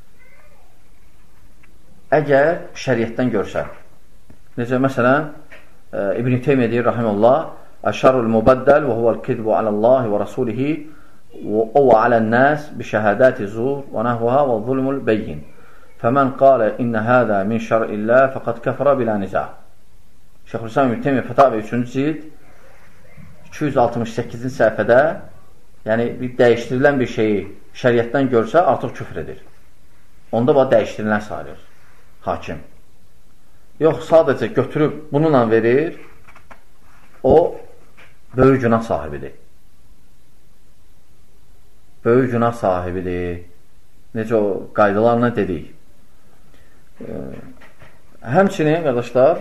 Əgər şəriətdən görsə. Necə, məsələn, İbn-i Teymiyyə deyir, rahiməllah, Əşşərul mübəddəl və huvəl kidbu aləllahi və rasulihi və alən-nəs bi şəhədəti zur və nəhvəha və zulmul beyyin. Fəmən qalə innə hədə min şər'illah fəqad kəfərə bilə nizə. Şeyxülislam İbn-i Teymiyyə Fətavə 3-cü cild 268-ci səhifədə, yəni bir dəyişdirilən bir şeyi şəriətdən görsə, artıq küfr edir. Onda bu dəyişdirilən sayılır hakim. Yox, sadəcə götürüb bununla verir, o böyük günah sahibidir. Böyük günah sahibidir. Necə o qaydalarına dedik. Həmçinin, qardaşlar,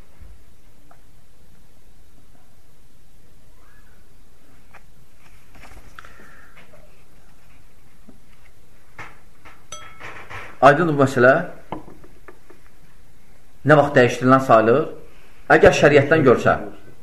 aydındır bu məsələ. Nə vaxt dəyişdirilən sayılır? Əgər şəriətdən görsə.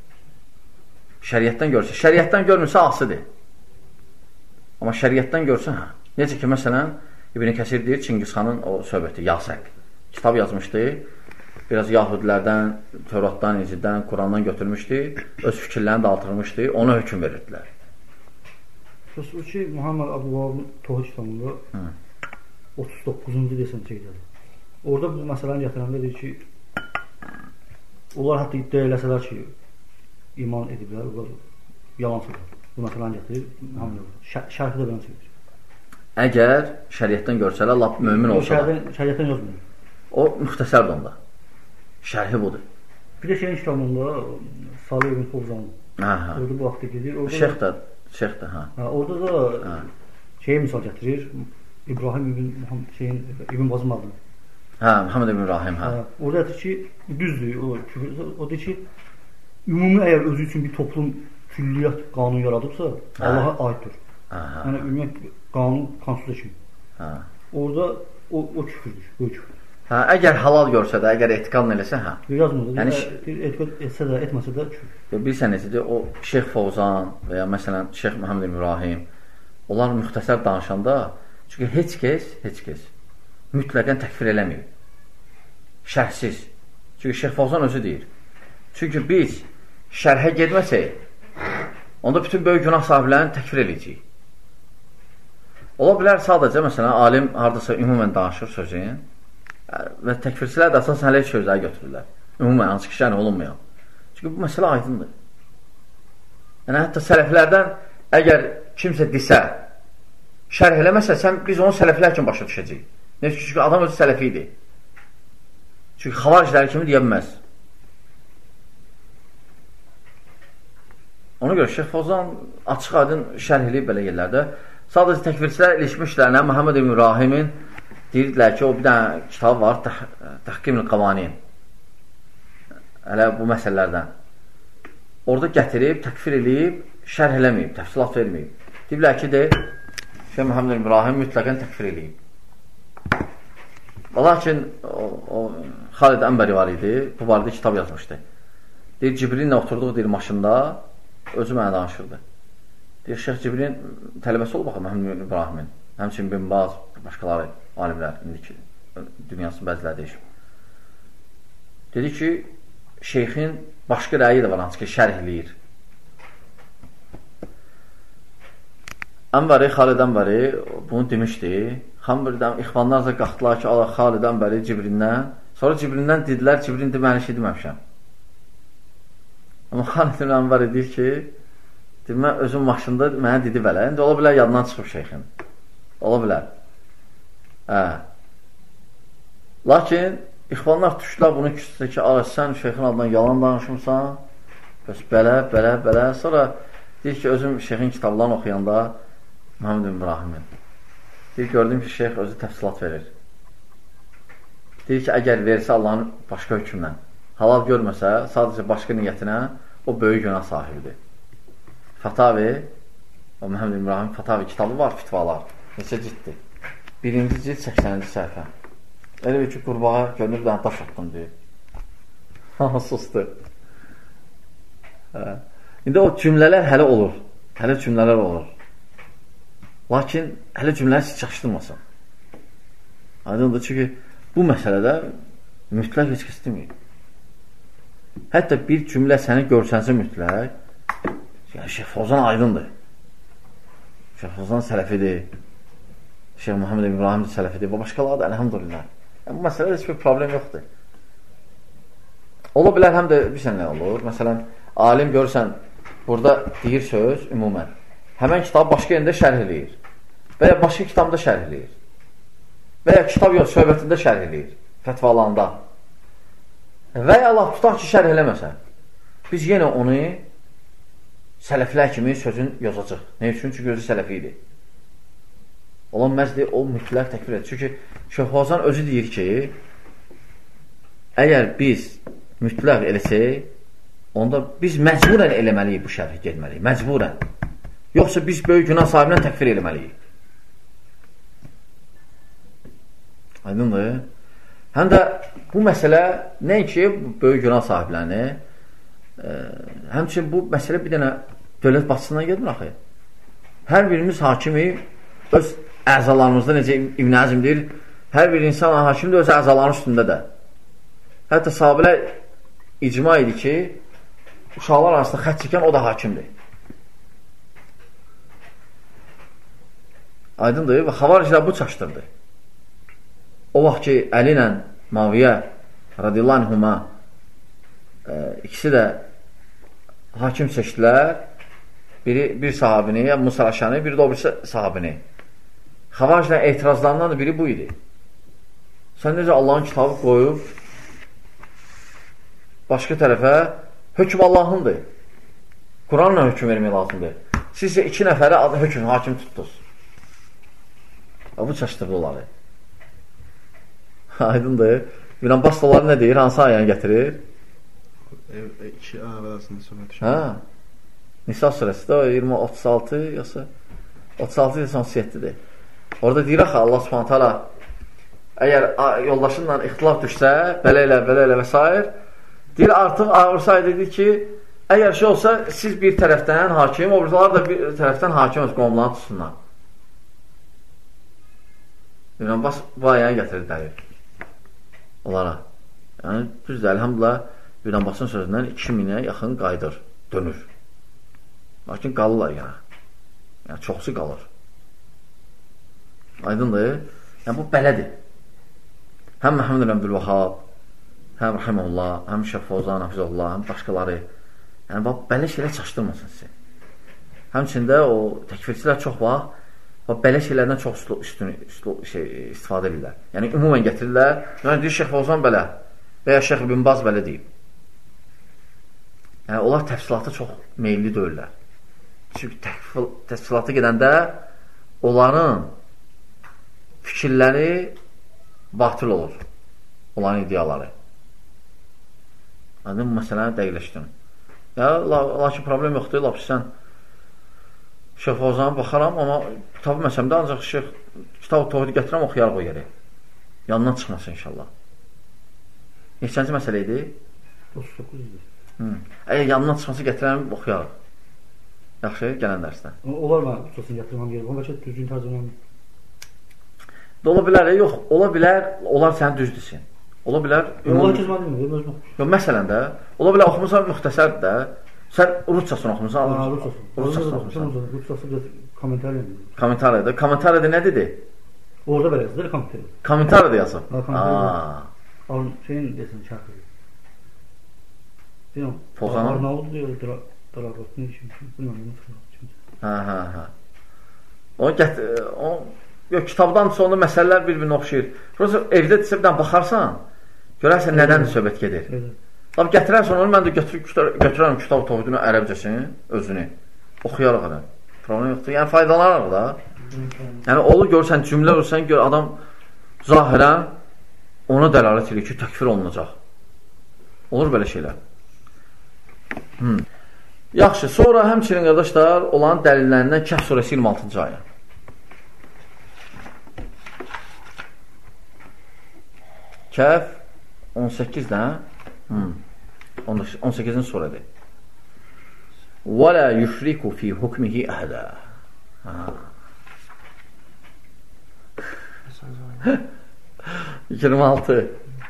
Şəriətdən görmürsə, asıdır. Amma şəriətdən görsə, necə ki, məsələn, İbn-i Kəsir deyir, Çingiz xanın o söhbəti, Yasək. Kitab yazmışdı. Biraz Yahudilərdən, Tövratdan, İncildən, Qurandan götürmüşdü. Öz fikirlərini dağıtırmışdı. Ona hökm verirdilər. O ki, Muhammed Abdülvahabın Tohu kitabında 39-cu desən çəkdədir. Orada bu məsələni gətirəndə deyir ki, onlar hətta iddia eləsələr ki, iman ediblər, onlar yalan söylür. Bu məsələni gətirir, şərhi də belə söylür. Əgər şəriətdən görsələr, lap mömin olsalar. Şəriətdən yazmıyor. O, müxtəsərdir onda. Şərhi budur. Bir də şeyin kitabında, Salih ibn Fovzanın, orada bu vaxtda gedir. Şeyxdir, orada da şeyi misal gətirir, İbrahim ibn Bazım adını. Muhammed ibn İbrahim. Orada deyir ki, düzdür, o deyir ki, ümumi əgər özü üçün bir toplum külliyyat qanun yaradıbsa, Allaha aiddir. Yəni, ümumiyyət qanun, konstitusiya kimi. Orada o küfürdür, böyük küfürdür. Əgər halal görsə də, əgər etiqadın eləsə, yazmır, etiqad etsə də, etməsə də küfürdür. Bilsən necədir, o Şeyx Fovzan və ya məsələn Şeyx Muhammed ibn İbrahim, onlar müxtəsər danışanda, çünki heç kəs mütləqən təkfir eləməyib. Şərhsiz. Çünki Şeyx Fovzan özü deyir. Çünki biz şərhə gedməsək, onda bütün böyük günah sahiblərini təkfir eləyəcəyik. Ola bilər sadəcə, məsələn, alim haradasa ümumən danışır sözün və təkfirçilər də əsasən hələ sözləri götürürlər. Ümumən, hansı ki, şərh olunmayan. Çünki bu məsələ aydındır. Yəni, hətta sələflərdən əgər kimsə desə, şərh eləməsə, biz onu sələflər kimi başa düşəcəyik. Çünki adam özü sələfi idi. Çünki xavaricləri kimi deyə bilməz. Ona görə Şeyx Fovzan açıq aydın şərh eləyib belə yerlərdə. Sadəcə təkfirçilər ilişmişlərlə Muhammed ibn İbrahimin deyirdilər ki, o bir dənə kitab var, Təhkim-i Qavanin. Hələ bu məsələlərdən. Orada gətirib, təkfir eləyib, şərh eləməyib, təfsilat verməyib. Deyiblər ki, Şeyh Muhammed ibn İbrahim mütləqən təkfir eləyib. Lakin Xalid Ənbəri var idi, bu barədə kitab yazmışdı. Deyir, Cibrillə oturduq, deyir, maşında, özü mənə danışırdı. deyir, Şeyx Cibrin tələbəsi olub baxın, Məhəmməd İbrahimin, həmçinin Bin Baz, başqaları, alimlər, indiki dünyasının bəziləri deyişib. Dedi ki, şeyxin başqa rəyi də var, hansı ki, şərh eləyir. Ənvəri, Xalid Ənvəri bunu demişdi. Xambirdən ixvanlarca qalxdılar ki, Xalid Ənvəri Cibrindən. Sonra Cibrindən dedilər, Cibrin mən işi deməmişəm. Amma Xalid Ənvəri deyir ki, mən özüm maşında mənə dedi belə. İndi ola bilər yadından çıxıb şeyxin. Ola bilər. Lakin ixvanlar düşdülər bunu küsüdə ki, sən şeyxin adından yalan danışımsan. Belə. Sonra deyir ki, özüm şeyxin kitablarını oxuyanda Məhəmməd İbrahimin. Deyir, gördüm ki, şeyx özü təfsilat verir. Deyir ki, əgər versə Allahın başqa hökmlə, halal görməsə, sadəcə başqa niyyətinə o böyük günah sahibidir. Fatavi, o Məhəmməd İbrahim Fatavi kitabı var, fitvalar. Neçə ciddi? 1-ci cild 80-ci səhifə. Elə bir ki, qurbağa görünür, bir dənə daş atdım, deyir. Susdu. İndi o cümlələr hələ olur. Hələ cümlələr olur. Lakin hələ cümlələri siz çaşdırmasın. Aydındır, çünki bu məsələdə mütləq heç kəs deməyir. Hətta bir cümlə səni görsənsə mütləq, yəni Şeyx Fozan aydındır. Şeyx Fozan sələfidir. Şeyx Məhəmməd İbrahim də sələfidir. Və başqaları da, əlhamdülillah. Yəni, bu məsələdə heç bir problem yoxdur. Ola bilər, həm də bir sənə olur. Məsələn, alim görsən, burada deyir söz, ümumən. Həmən kitabı başqa yerində şərh eləyir. Və ya başqa kitabda şərh eləyir. Və ya kitab yox, söhbətində şərh eləyir. Fətvalarında. Və ya Allah tutaq ki, şərh eləməsə. Biz yenə onu sələflər kimi sözün yozacaq. Nə üçün? Çünki özü sələfi idi. Olan məzdi, o mütləq təkfir edir. Çünki Şeyx Fozan özü deyir ki, əgər biz mütləq eləsək, onda biz məcburən eləməliyik bu şərhi gelməliyik. Məcburən. Yoxsa biz böyük günah sahibindən təkfir eləməliyik. Aydındır. Həm də bu məsələ nəinki böyük günah sahiblərini, həmçinin bu məsələ bir dənə dövlət başçısından gelmir axı. Hər birimiz hakimi öz əzalarımızda, necə İbn Əzm deyir, hər bir insan hakimdir öz əzaların üstündə də. Hətta sahabələr icma idi ki, uşaqlar arasında xət çəkən o da hakimdir. Aydındır və xavaricilər bu çaşdırdı. O vaxt ki, Əli ilə Maviyyə radiyallahu anhuma ikisi də hakim seçdilər. Bir sahabini, ya Musa Aşani, biri də o birisi sahabini. Xavaricilər etirazlarından da biri bu idi. Sən necə Allahın kitabı qoyub başqa tərəfə hökm Allahındır. Quranla hökm vermək lazımdır. Siz isə 2 nəfərə hökm, hakim tutdunuz. Bu çaşdırdı onları. Aydındır. İbn Abbas onları nə deyir? Hansı ayəni gətirir? 2 ayələr arasında söhbət düşür. Nisa surəsi də 36 yoxsa 36 yoxsa 37-dir. Orada deyir axı Allah Subhanahu taala əgər yoldaşınla ixtilaf düşsə, belə elə və s. deyir artıq ağırsaydı dedi ki, əgər şey olsa siz bir tərəfdən hakim, o birilər da bir tərəfdən hakim öz qovumlarını tutsunlar. İbn Abbas bu ayəni gətirir dəlil onlara. Yəni, düzdür, əlhamdülillah İbn Abbasın sözündən 2000-ə yaxın qayıdır, dönür. Lakin qalırlar yəni. Yəni, çoxsu qalır. Aydındır. Yəni, bu belədir. Həm Məhəmməd Əbdülvahhab, həm Rahimullah, həm Şeyx Fozan, Hafizullah, həm başqaları. Yəni, belə şeylər çaşdırmasın sizi. Həmçində o təkfirçilər çox vaxt belə şeylərdən çox istifadə edirlər. Yəni, ümumən gətirirlər. Yəni, deyir, Şeyx Fozan belə və ya Şeyx Bin Baz belə deyib. Yəni, onlar təfsilata çox meyilli deyirlər. Çünki təfsilata gedəndə onların fikirləri batıl olur. Onların ideyaları. Yəni, bu məsələni dəqiqləşdirin. Lakin problem yoxdur. Sən Şeyx Fozana baxaram, amma kitabı məsəmdə ancaq kitab-ı tohidi gətirəm, oxuyarıq o yeri. Yanından çıxmasın inşallah. Neçənci məsələ idi? 39-dir. Əgər yanından çıxması gətirəm, oxuyarıq. Yaxşı, gələn dərsdə. Onlar mənə tutasını gətirməm gedir. Bəlkə düzgün tərcümə. Ola bilər, yox, ola bilər, onlar səni düz desin. Ola bilər. Onlar kəsmə deyil, özüm. Yox, məsələn də, ola bilər oxumusan müxtəsərdir də. Sən rusçasını oxumusan, rusçasını oxumusan. Rusçası kommentariyədir. Kommentariyədir. Kommentariyədə nə dedi? Orada belə yazılır, kommentariyədir. Kommentariyədə yazıb. Alın, şeyin desin, şərh. Bilməm. Pozanın? Arnavud deyil, Dragos, ne işim? Bilməm, Hə. Yox, kitabdan sonra məsələlər bir-birinə oxşayır. Prosta evdə bir dənə baxarsan, görərsən nədən söhbət gedir. Lab gətirərsən onu, mən də götürərəm kitab toxudunu ərəbcəsini, özünü. Oxuyarıq elə. Problem yoxdur. Yəni, faydalanarıq da. Yəni, olur görsən, cümlə olursan, gör adam zahirən ona dəlalət edir ki, təkfir olunacaq. Olur belə şeylər. Yaxşı, sonra həmçinin qardaşlar olan dəlillərindən Kəhf surəsi 26-cı ayə. Kəhf 18-dən 18-in surədir. Və lə yüşriku fi hukmihi əhədə. 26.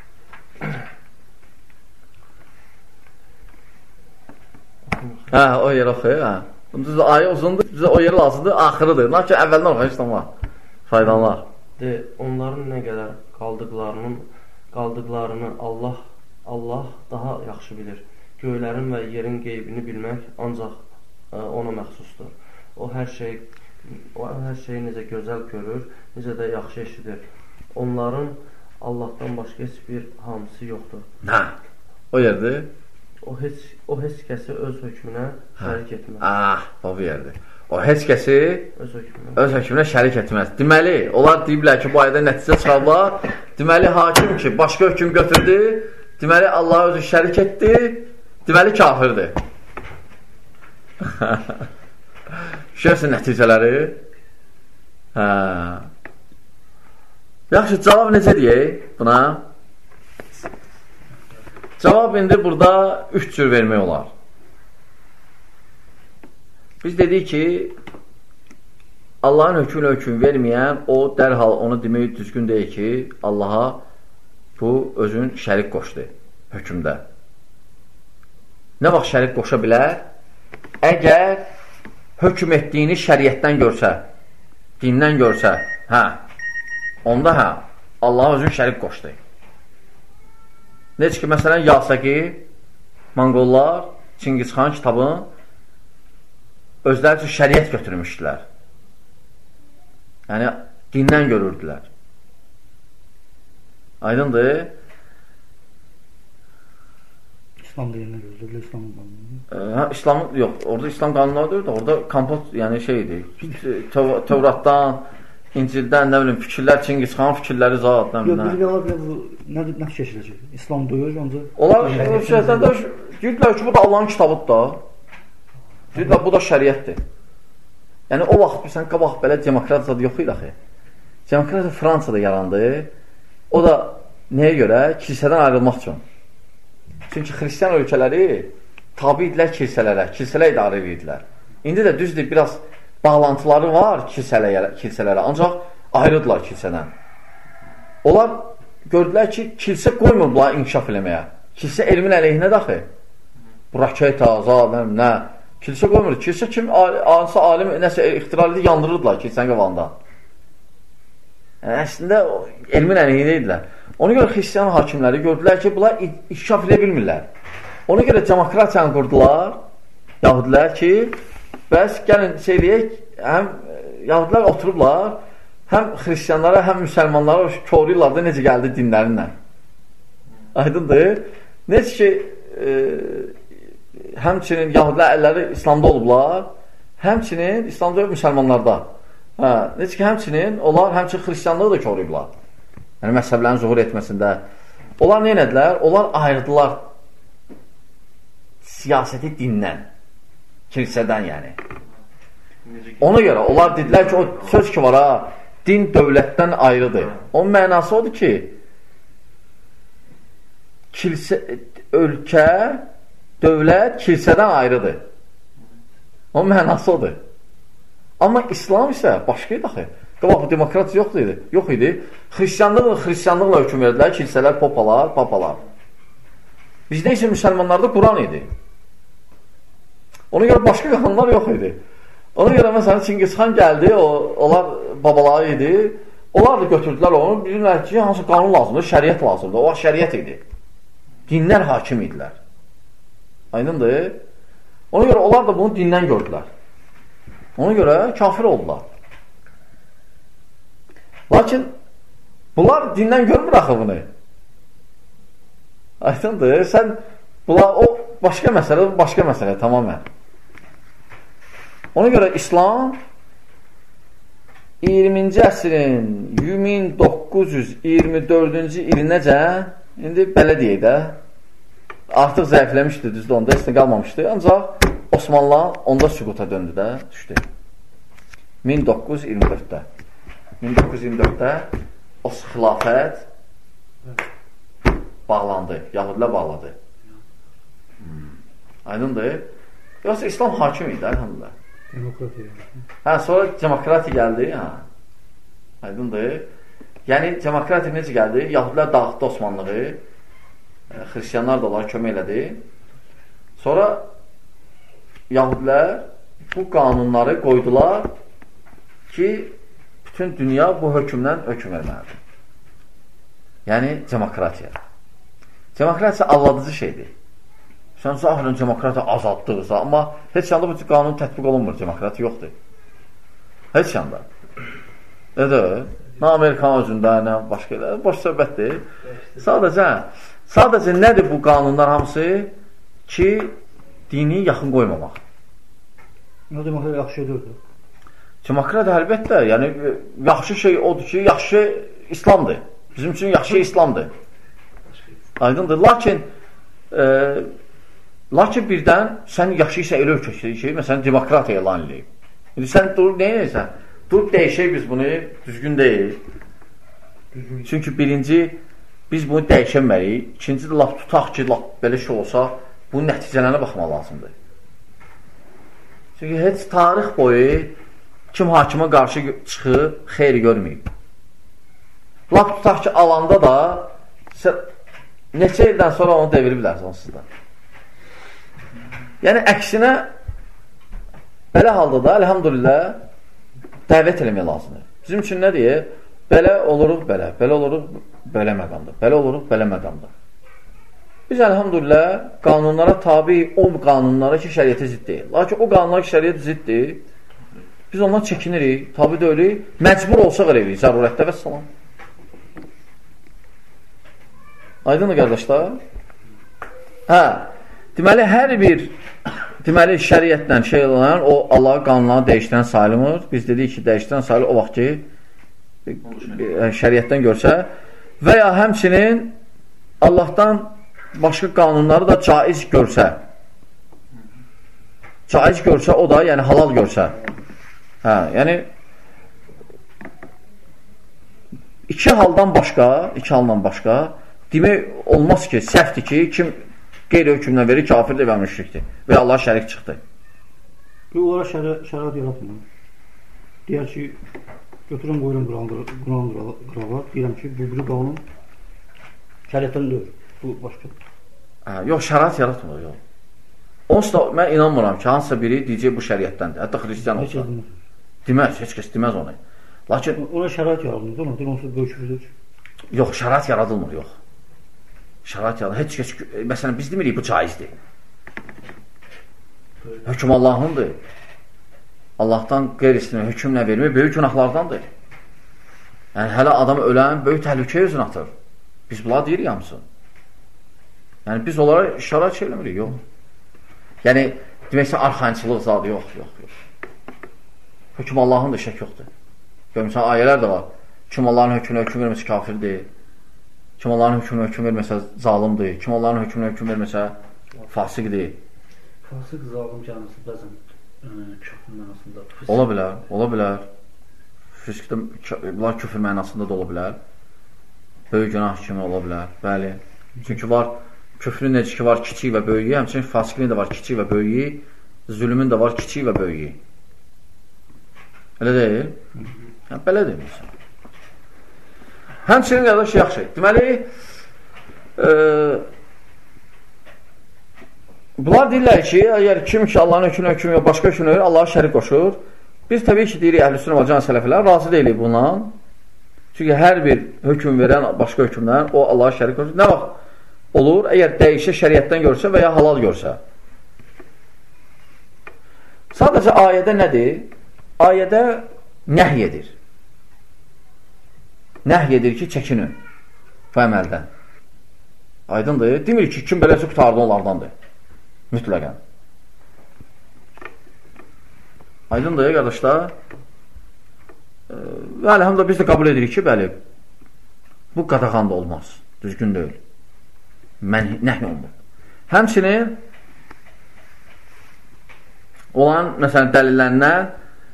O yer oxuyur. Ayə uzundur, bizə o yer lazımdır, axırıdır. Lakin əvvəldən oxuyur, İslamlar. Faydalar. Onların nə qədər qaldıqlarını Allah daha yaxşı bilir. Göylərin və yerin qeybini bilmək ancaq ona məxsusdur. O hər şeyi necə gözəl görür, necə də yaxşı eşidir. Onların Allahdan başqa heç bir hamısı yoxdur. O yerdir. O heç kəsi öz hökmünə şərik etməz. Bu yerdir. O heç kəsi öz hökmünə şərik etməz. Deməli, onlar deyiblər ki, bu ayədə nəticə çıxarlar. Deməli, hakim ki, başqa hökm götürdü. Deməli, Allah özü şərik etdi. Deməli, kafirdir. Şəhərsin nəticələri. Yaxşı, cavab necə deyək buna? Cavab indi burada 3 cür vermək olar. Biz dedik ki, Allahın hökmünə hökm verməyən, o dərhal onu demək düzgün deyil ki, Allaha bu özün şərik qoşdu hökmdə. Nə vaxt şərik qoşa bilər? Əgər hökm etdiyini şəriətdən görsə, dindən görsə, onda Allah özün şərik qoşdu. Necə ki, məsələn, Yasəqi, Monqollar, Çingizxan kitabın özləri üçün şəriət götürmüşdülər. Yəni, dindən görürdülər. Aydındır? İslam dininə görürdülər, İslamın qanunu. İslam, yox, orada İslam qanunları da orada kompot, yəni şeydir, Tövratdan, İncildən, nə bilim, fikirlər, Çingizxan fikirləri zat, nə bilim. Yox, nə keşirəcək? İslam döyür, ancaq... Onlar, şeyhətlərdə, deyirlər ki, bu da Allahın kitabıdır da. Deyirlər, bu da şəriətdir. Yəni, o vaxt, bilsən, qabaq belə demokrat zadı yox idi, axı. Demokrat Fransada yarandı. O da nəyə görə? Kilsədən ayrılmaq üçün. Çünki xristiyan ölkələri tabi idilər kilsələrə, kilsələ idarə edirlər. İndi də düzdür, biraz bağlantıları var kilsələrə, ancaq ayrıdırlar kilsədən. Onlar gördülər ki, kilsə qoymur bunları inkişaf eləməyə. Kilsə elmin əleyhinə daxı. Bu raketa, azad, nə? Kilsə qoymur. Kilsə kim, hansı alim nəsə ixtirar edib, yandırırdılar kilsənin qabağında. Yəni, əslində, elmin əleyhinə idilər. Ona görə xristiyan hakimləri gördülər ki, bunlar inkişaf edə bilmirlər. Ona görə demokratiyanı qurdular, yahudilər ki, bəs gəlin deyək, həm yahudilər oturublar, həm xristiyanlara, həm müsəlmanlara koruyurlar da necə gəldi dinlərinlə. Aydındır. Necə ki, həmçinin yahudilər əlləri İslamda olublar, həmçinin İslamda yox, müsəlmanlarda. Necə ki, həmçinin onlar həmçinin xristiyanlığı da koruyublar. Yəni, məzhəblərin zuhur etməsində. Onlar nə edədilər? Onlar ayırdılar siyasəti dindən. Kilsədən yəni. Ona görə onlar dedilər ki, o söz ki var ha, din dövlətdən ayrıdır. Onun mənası odur ki, ölkə, dövlət kilsədən ayrıdır. Onun mənası odur. Amma İslam isə başqa idi axı. Qabaq bu demokrat yox idi. Xristianlıqla hökm verdilər, kilsələr, papalar. Bizdə isə müsəlmanlarda Quran idi. Ona görə başqa qanunlar yox idi. Ona görə məsələn Çingizxan gəldi, onlar babaları idi. Onlar da götürdülər onu, bilirlər ki, hansı qanun lazımdır, şəriət lazımdır. O şəriət idi. Dinlər hakim idilər. Aydındır? Ona görə onlar da bunu dindən gördülər. Ona görə kafir oldular. Lakin bunlar dindən görmür axı bunu. Aydındır? O başqa məsələ tamamən. Ona görə İslam 20-ci əsrin 1924-cü ilinəcə, indi belə deyək də, artıq zəifləmişdi, düzdür, onda heç nə qalmamışdı, ancaq Osmanlılar onda süquta döndü də, düşdü. 1924-də. 1924-də o xilafət bağlandı, Yahudilər bağladı. Aydındır? Yoxsa İslam hakim idi, əlhamdülillah. Demokratiya. Sonra demokratiya gəldi. Aydındır. Yəni, demokratiya necə gəldi? Yahudilər dağıtdı Osmanlığı. Xristiyanlar da onlara kömək elədi. Sonra Yahudilər bu qanunları qoydular ki, bütün dünya bu hökmdən hökm verməlidir. Yəni, demokratiya. Demokratiya alladıcı şeydir. Sən zahirən demokratiya azadlıqsa, amma heç yanda bu qanun tətbiq olunmur, demokratiya yoxdur. Heç yanda. Nədir? Nə Amerikan özündə, nə başqa elə, boş söhbətdir. Sadəcə nədir bu qanunlar hamısı? Ki, dini yaxın qoymamaq. Nə demokratiya yaxşı şeydir? Demokratiya əlbəttə, yəni yaxşı şey odur ki, yaxşı şey İslamdır. Bizim üçün yaxşı şey İslamdır. Aydındır. Lakin birdən sən yaxşı isə elə ölkəşdir ki, məsələn, demokratiya elan edib. İndi sən durub nə edirsən? Durub dəyişək biz bunu, düzgün deyil. Çünki birinci, biz bunu dəyişənməliyik. İkinci də laf tutaq ki, belə şey olsa, bunun nəticələrinə baxmaq lazımdır. Çünki heç tarix boyu kim hakimə qarşı çıxıb, xeyri görməyib. Laf tutaq ki, alanda da neçə ildən sonra onu devirir bilərsən onsuz da. Yəni, əksinə, belə halda da, əlhamdülillah, dəvət eləmək lazımdır. Bizim üçün nə deyir? Belə oluruq, belə oluruq, belə məqamdır. Belə oluruq, belə məqamdır. Biz, əlhamdülillah, qanunlara tabi o qanunlara ki, şəriyyətə zidd deyil. Lakin o qanunlara ki, şəriyyət zidddir, biz ondan çəkinirik, tabi deyilik, məcbur olsaq eləyirik, zərurətdə və salam. Aydındır, qardaşlar? Deməli, hər bir şəriətlə şey olan, o Allah qanunlarını dəyişdirən sayılmır. Biz dedik ki, dəyişdirən sayılır o vaxt ki, şəriətdən görsə və ya həmçinin Allahdan başqa qanunları da caiz görsə. Caiz görsə, o da, yəni halal görsə. Yəni iki haldan başqa demək olmaz ki, səhvdir ki, kim qeyri-hökmdən verir, kafirdir və müşrikdir və Allah şərik çıxdı. Onlara şərait yaratmır. Deyər ki, götürəm qoyuram Quran qırava, deyirəm ki, bu qanun şəriətdən deyil, bu başqa. Yox, şərait yaratmır, yox. Onsuz da mən inanmıram ki, hansısa biri deyəcək bu şəriətdəndir, hətta xristiyan olsa. Deməz, heç kəs deməz onu. Lakin ona şərait yaradılmır, ona deyir, onsuz böyükürüzdür. Yox, şərait yaradılmır, yox. Şərait yaradılmır, heç kəs, məsələn, biz demirik, bu caizdir. Hökm Allahındır. Allahdan qeyrisini hökmlə vermək böyük günahlardandır. Yəni, hələ adam ölən böyük təhlükəyə özünü atır. Biz bunlar deyirik hamısın. Yəni, biz onlara şərait şey eləmirik, yox. Yəni, deməksə, arxançılıq zadı, yox. Hökm Allahındır, şək yoxdur. Görmüşsən, ayələr də var. Kim Allahın hökmünə hökm verməsə kafirdir. Kim Allahın hökmünə hökm verməsə zalimdir. Kim Allahın hökmünə hökm verməsə fasiqdir. Fasıq, zalim canlısı bəzən küfür mənasında. Ola bilər. Bunlar küfür mənasında da ola bilər. Böyük günah kimi ola bilər. Bəli. Çünki var, küfrün necə ki var kiçik və böyüyü, həmçinin fasiqliyin də var kiçik və böyüyü. Zülmün də var kiçik və böyüyü. Elə deyil? Yəni, belə deyilmirsən. Həmçinin qardaş yaxşı. Deməli, bunlar deyirlər ki, əgər kim ki Allahın hökmünə hökm yox, başqa hökmünə verir, Allah'a şərik qoşur. Biz təbii ki, deyirik əhl-i-sünnə və can sələflər, razı deyilik bundan. Çünki hər bir hökm verən başqa hökmdən o Allah'a şərik qoşur. Nə vaxt olur? Əgər dəyişə şəriətdən görsə və ya halal görsə. Sadəcə ayədə nədir? Ayədə nəhy edir. Nəhy edir ki, çəkinin bu əməldən. Aydındır. Demir ki, kim beləsi qutardı onlardandır. Mütləqən. Aydındır, qardaşlar. Və əlhamdülillah biz də qəbul edirik ki, bəli, bu qadağan da olmaz. Düzgün deyil. Nəhy olunur. Həmçinin olan, məsələn, dəlillərindən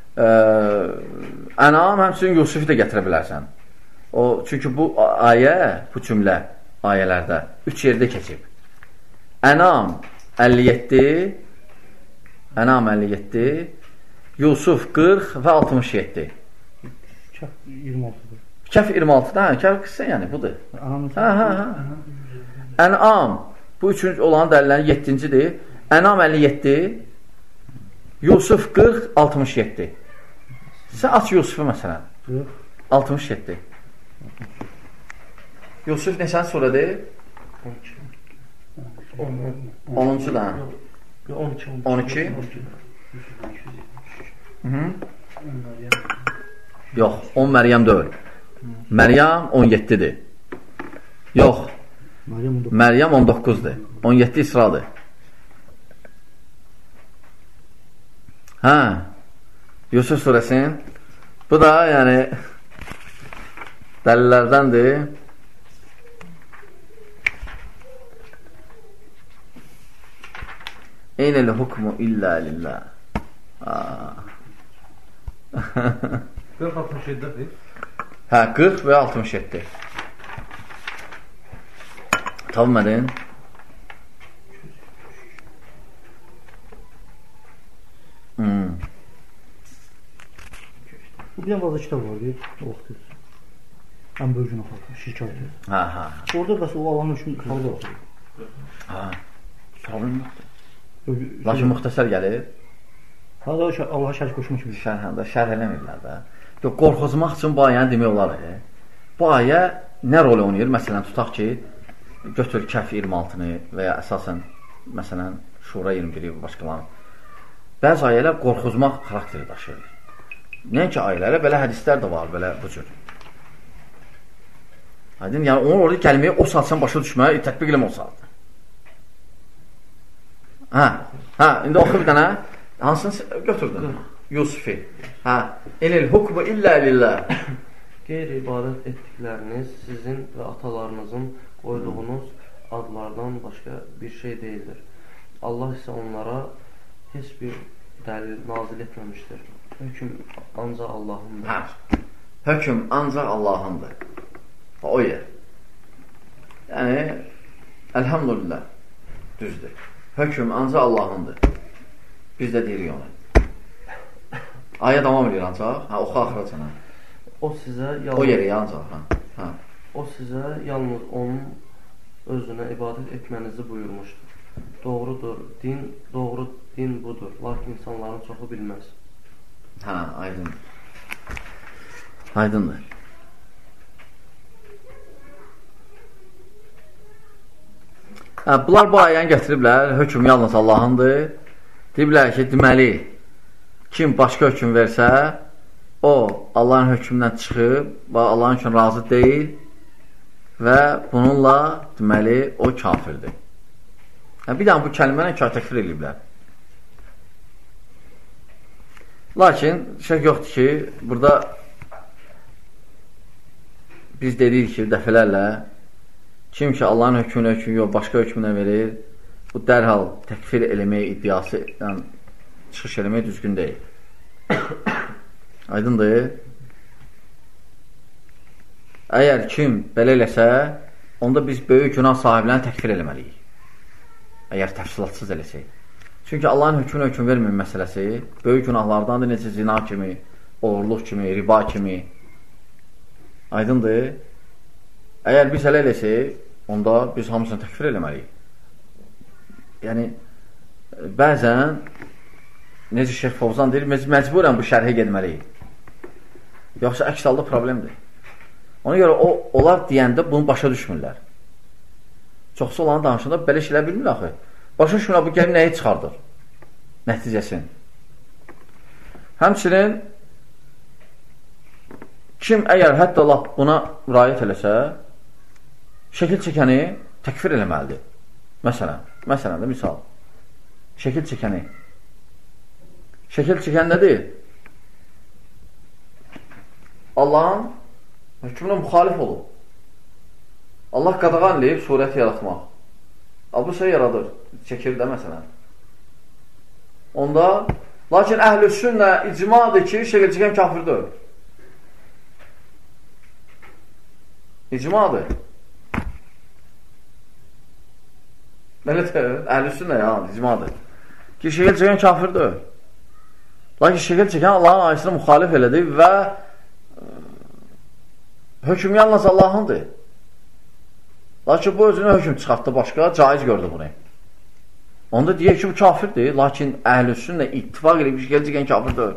Ənam, həmçinin Yusufu da gətirə bilərsən. Çünki bu ayə, bu cümlə ayələrdə 3 yerdə keçib. Ənam 57, Ənam 57, Yusuf 40 və 67. Kəf 26-dır. Kəf 26-da, kəf qıssa yəni, budur. Ənam, bu üçüncü olan dəlillərin 7-cidir. Ənam 57, Yusuf 40, 67. Sən aç Yusufu məsələn. 67. Yusuf neçən surədir? 10-cu da. 12. Yox, 10 Məryəm deyil. Məryəm 17-dir. Yox, Məryəm 19-dur. 17 İsradır. Hə, Yusuf surəsinin bu da yəni dəlillərdəndir. Eynəl hukmu illə lillah. 40-67-dir. Hə, 40 və 67. Tapmadın? Bir dənə bazı kitab var, o vaxt ən böyücün oxudu, şirkətdir. Hə. Orada bəs o Allahın hökmünü xalqa oxudu. Hə, problem yoxdur. Lakin müxtəsər gəlir. Ha da Allaha şərik qoşmaq kimi. Şərh eləmirlər də. Qorxuzmaq üçün bu ayəni demək olar. Bu ayə nə rol oynayır? Məsələn, tutaq ki, götür Kəf 26-nı və ya əsasən, məsələn, Şura 21-i və başqalarını. Bəzi ayələr qorxuzmaq xarakteri daşıyır. Nəinki ayələrə, belə hədislər də var, belə bu cür. Aydın, yəni onun orada gəlməyə o saat sən başa düşməyə, tətbiq eləmə o saat. Hə, indi oxu bir dənə. Hansını götürdün? Yusufi. Hə, enil hukmu illə lillah. Qeyri-ibadət etdikləriniz sizin və atalarınızın qoyduğunuz adlardan başqa bir şey deyildir. Allah isə onlara heç bir dəlil nazil etməmişdir. Hökm ancaq Allahındır. Hə, hökm ancaq Allahındır. O yer. Yəni, əlhamdülillah, düzdür. Hökm ancaq Allahındır. Biz də deyirik onu. Ayə davam edir ancaq. Hə, oxu axıra sənə. O sizə o yeri ancaq. Hə. O sizə yalnız onun özünə ibadət etmənizi buyurmuşdur. Doğrudur, doğru din budur. Lakin insanların çoxu bilməz. Hə, aydındır. Aydındır. Hə, bunlar bu ayəni gətiriblər. Hökm yalnız Allahındır. Deyiblər ki, deməli, kim başqa hökm versə, o Allahın hökmündən çıxıb və Allahın üçün razı deyil və bununla deməli, o kafirdir. Bir dənə bu kəlməni təkfir ediblər. Lakin şək yoxdur ki, burada biz dedik ki, dəfələrlə kim ki Allahın hökmünə yox, başqa hökmünə verir, bu dərhal təkfir eləməyə iddiası çıxış eləməyə düzgün deyil. Aydındır. Əgər kim belə eləsə, onda biz böyük günah sahiblərini təkfir eləməliyik. Əgər təfsilatsız eləsək. Çünki Allahın hökmünə hökm vermir məsələsi böyük günahlardandır, necə zina kimi, oğurluq kimi, riba kimi. Aydındır. Əgər biz elə eləsək, onda biz hamısını təkfir eləməliyik. Yəni, bəzən, necə Şeyx Fovzan deyir, məcburən bu şərhə gedməliyik. Yoxsa əks halda problemdir. Ona görə onlar deyəndə bunu başa düşmürlər. Çoxsu olan danışında belə şeylə bilmir axı. Başa düşmürlər, bu gəlib nəyi çıxardır? Nəticəsin. Həmçinin, kim əgər hətta Allah buna rayət eləsə, şəkil çəkəni təkfir eləməlidir. Məsələn də misal. Şəkil çəkəni. Şəkil çəkən nədir? Allahın hökmünə müxalif olub. Allah qadağan eləyib surəti yaratmaq. Bu şey yaradır. Çəkir də məsələn. Onda, lakin əhl-i sünnə icmadır ki, şəkil çəkən kafirdir. İcmadır. Əhl-i sünnə icmadır. Ki, şəkil çəkən kafirdir. Lakin şəkil çəkən Allahın ayəsini müxalif elədi və hökm yalnız Allahındır. Lakin bu özünə hökm çıxartdı başqa, caiz gördü bunu. Onda deyək ki, bu kafirdir, lakin əhl-i sünnə ittifaq edib şəkil çəkən kafirdir.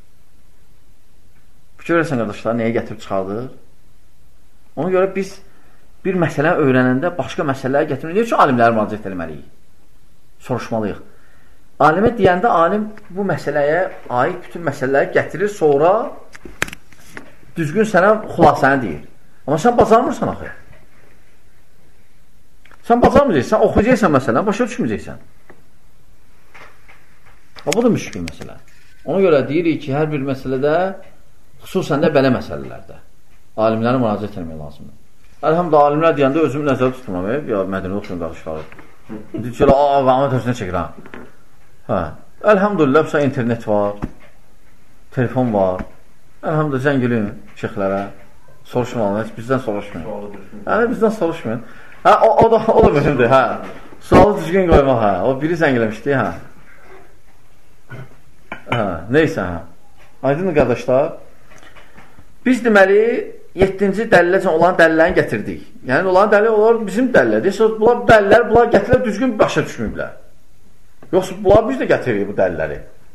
Fikir verəsən, qardaşlar, nəyə gətirib çıxardır? Ona görə biz bir məsələ öyrənəndə başqa məsələləri gətirmək. Niyə üçün alimləri müraciət etməliyik? Soruşmalıyıq. Alimə deyəndə alim bu məsələyə aid bütün məsələləri gətirir, sonra düzgün sənə xülasəni deyir. Amma sən bacarmırsan axı. Sən bacarmayacaqsan, oxuyacaqsan məsələn, başa düşməyəcəksən. Bu da müşkül məsələ. Ona görə deyirik ki, hər bir məsələdə, xüsusən də belə məsələlərdə alimlərə müraciət etmək lazımdır. Əlhamdülillah, alimlər deyəndə özümü nəzərdə tutmuram, ya mədəni oxuyun qardaşları. Deyir ki, Ahmet özünə çəkirəm. Əlhamdülillah, bizə internet var, telefon var. Əlhamdülillah, zəng gəlin şeyxlərə, soruşmayın, bizdən soruşmayın. Bizdən soruşmayın. O da mühümdür, sualı düzgün qoymaq, o biri zəng eləmişdi, neysə, aydın qardaşlar, biz deməli 7-ci dəliləcən olan dəlillərini gətirdik. Yəni, olan dəlil onlar bizim dəlillədir. Bunlar dəlillər, bunlar gətirilər, düzgün başa düşməyiblər. Yoxsa bunlar biz də gətiririk bu dəlilləri.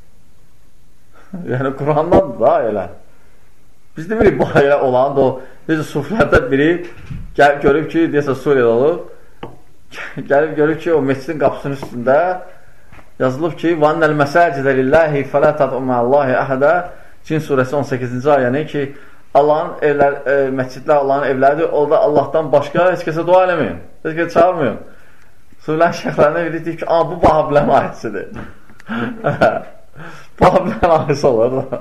Yəni, Qurandan da elə. Biz demirik, bu elə olan da o, necə suflərdən biri gəlib görüb ki, deyəsə Suriyada olub, gəlib görüb ki, o meçidin qapısının üstündə yazılıb ki, وَاَنَّ الْمَسَاجِدَ لِلّٰهِ فَلَا تَدْعُ مَعَ اللّٰهِ أَحَدَ Cin surəsi 18-ci ayəni ki, Allahın məscidlər Allahın evləridir, orada Allahdan başqa heç kəsə dua eləməyin, heç kəsə çağırmayın. Surənin şeyxlərinə deyir ki, bu Vahablərin ayəsidir. Vahablərin ayəsi olur da.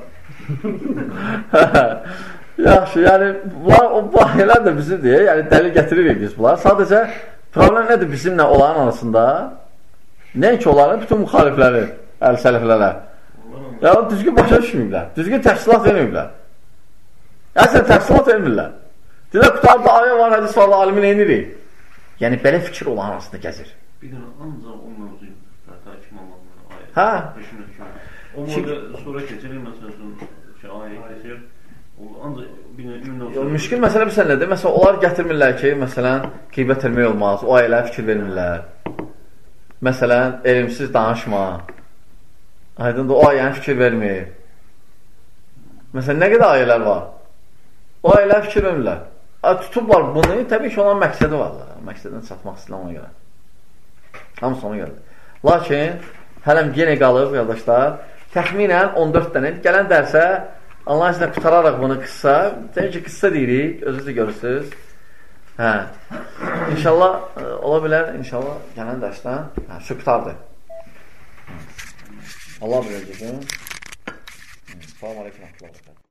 Yaxşı, yəni, bu ayələr də bizimdir, yəni dəlil getiririk biz bunlar. Sadəcə, problem nədir bizimlə olanın arasında? Nəinki onların bütün müxalifləri, əl-sələflərə. Yəni, düzgün başa düşməyiblər, düzgün təfsilat verməyiblər. Əslən, təfsilat vermirlər. Deyirlər, qutarda ayə var, hədis var, alimin eynirik. Yəni, belə fikir olan arasında gəzir. Bir dənə, ancaq o mövzuyum, həkim Allah'ın ayə. Hə? O sonra keçirir, məsələn, ayə keçir, ancaq bir dənə müşkül məsələ bilsən nədir? Məsələn, onlar gətirmirlər ki, məsələn, qeybət etmək olmaz, o ayələr fikir vermirlər. Məsələn, elmsiz danışma. Aydındır, o ayəni fikir vermir. Məsələn, nə qədər ayələr var? O ayələr fikir vermirlər. Tutublar bunu, təbii ki, onun məqsədi var. Məqsədini çatmaq istəyirlər ona görə. Hamısı ona görə. Lakin, hələm yenə qalır, qardaşlar, təxminən 14 dənə. Gələn dərsə, Allah izlə qutararaq bunu qıssa, deyək ki, qıssa deyirik, özünüzü görürsünüz. İnşallah, ola bilər, inşallah, gələn dərsdən, şu qutardır. Allah biləcək. Salam aleyküm.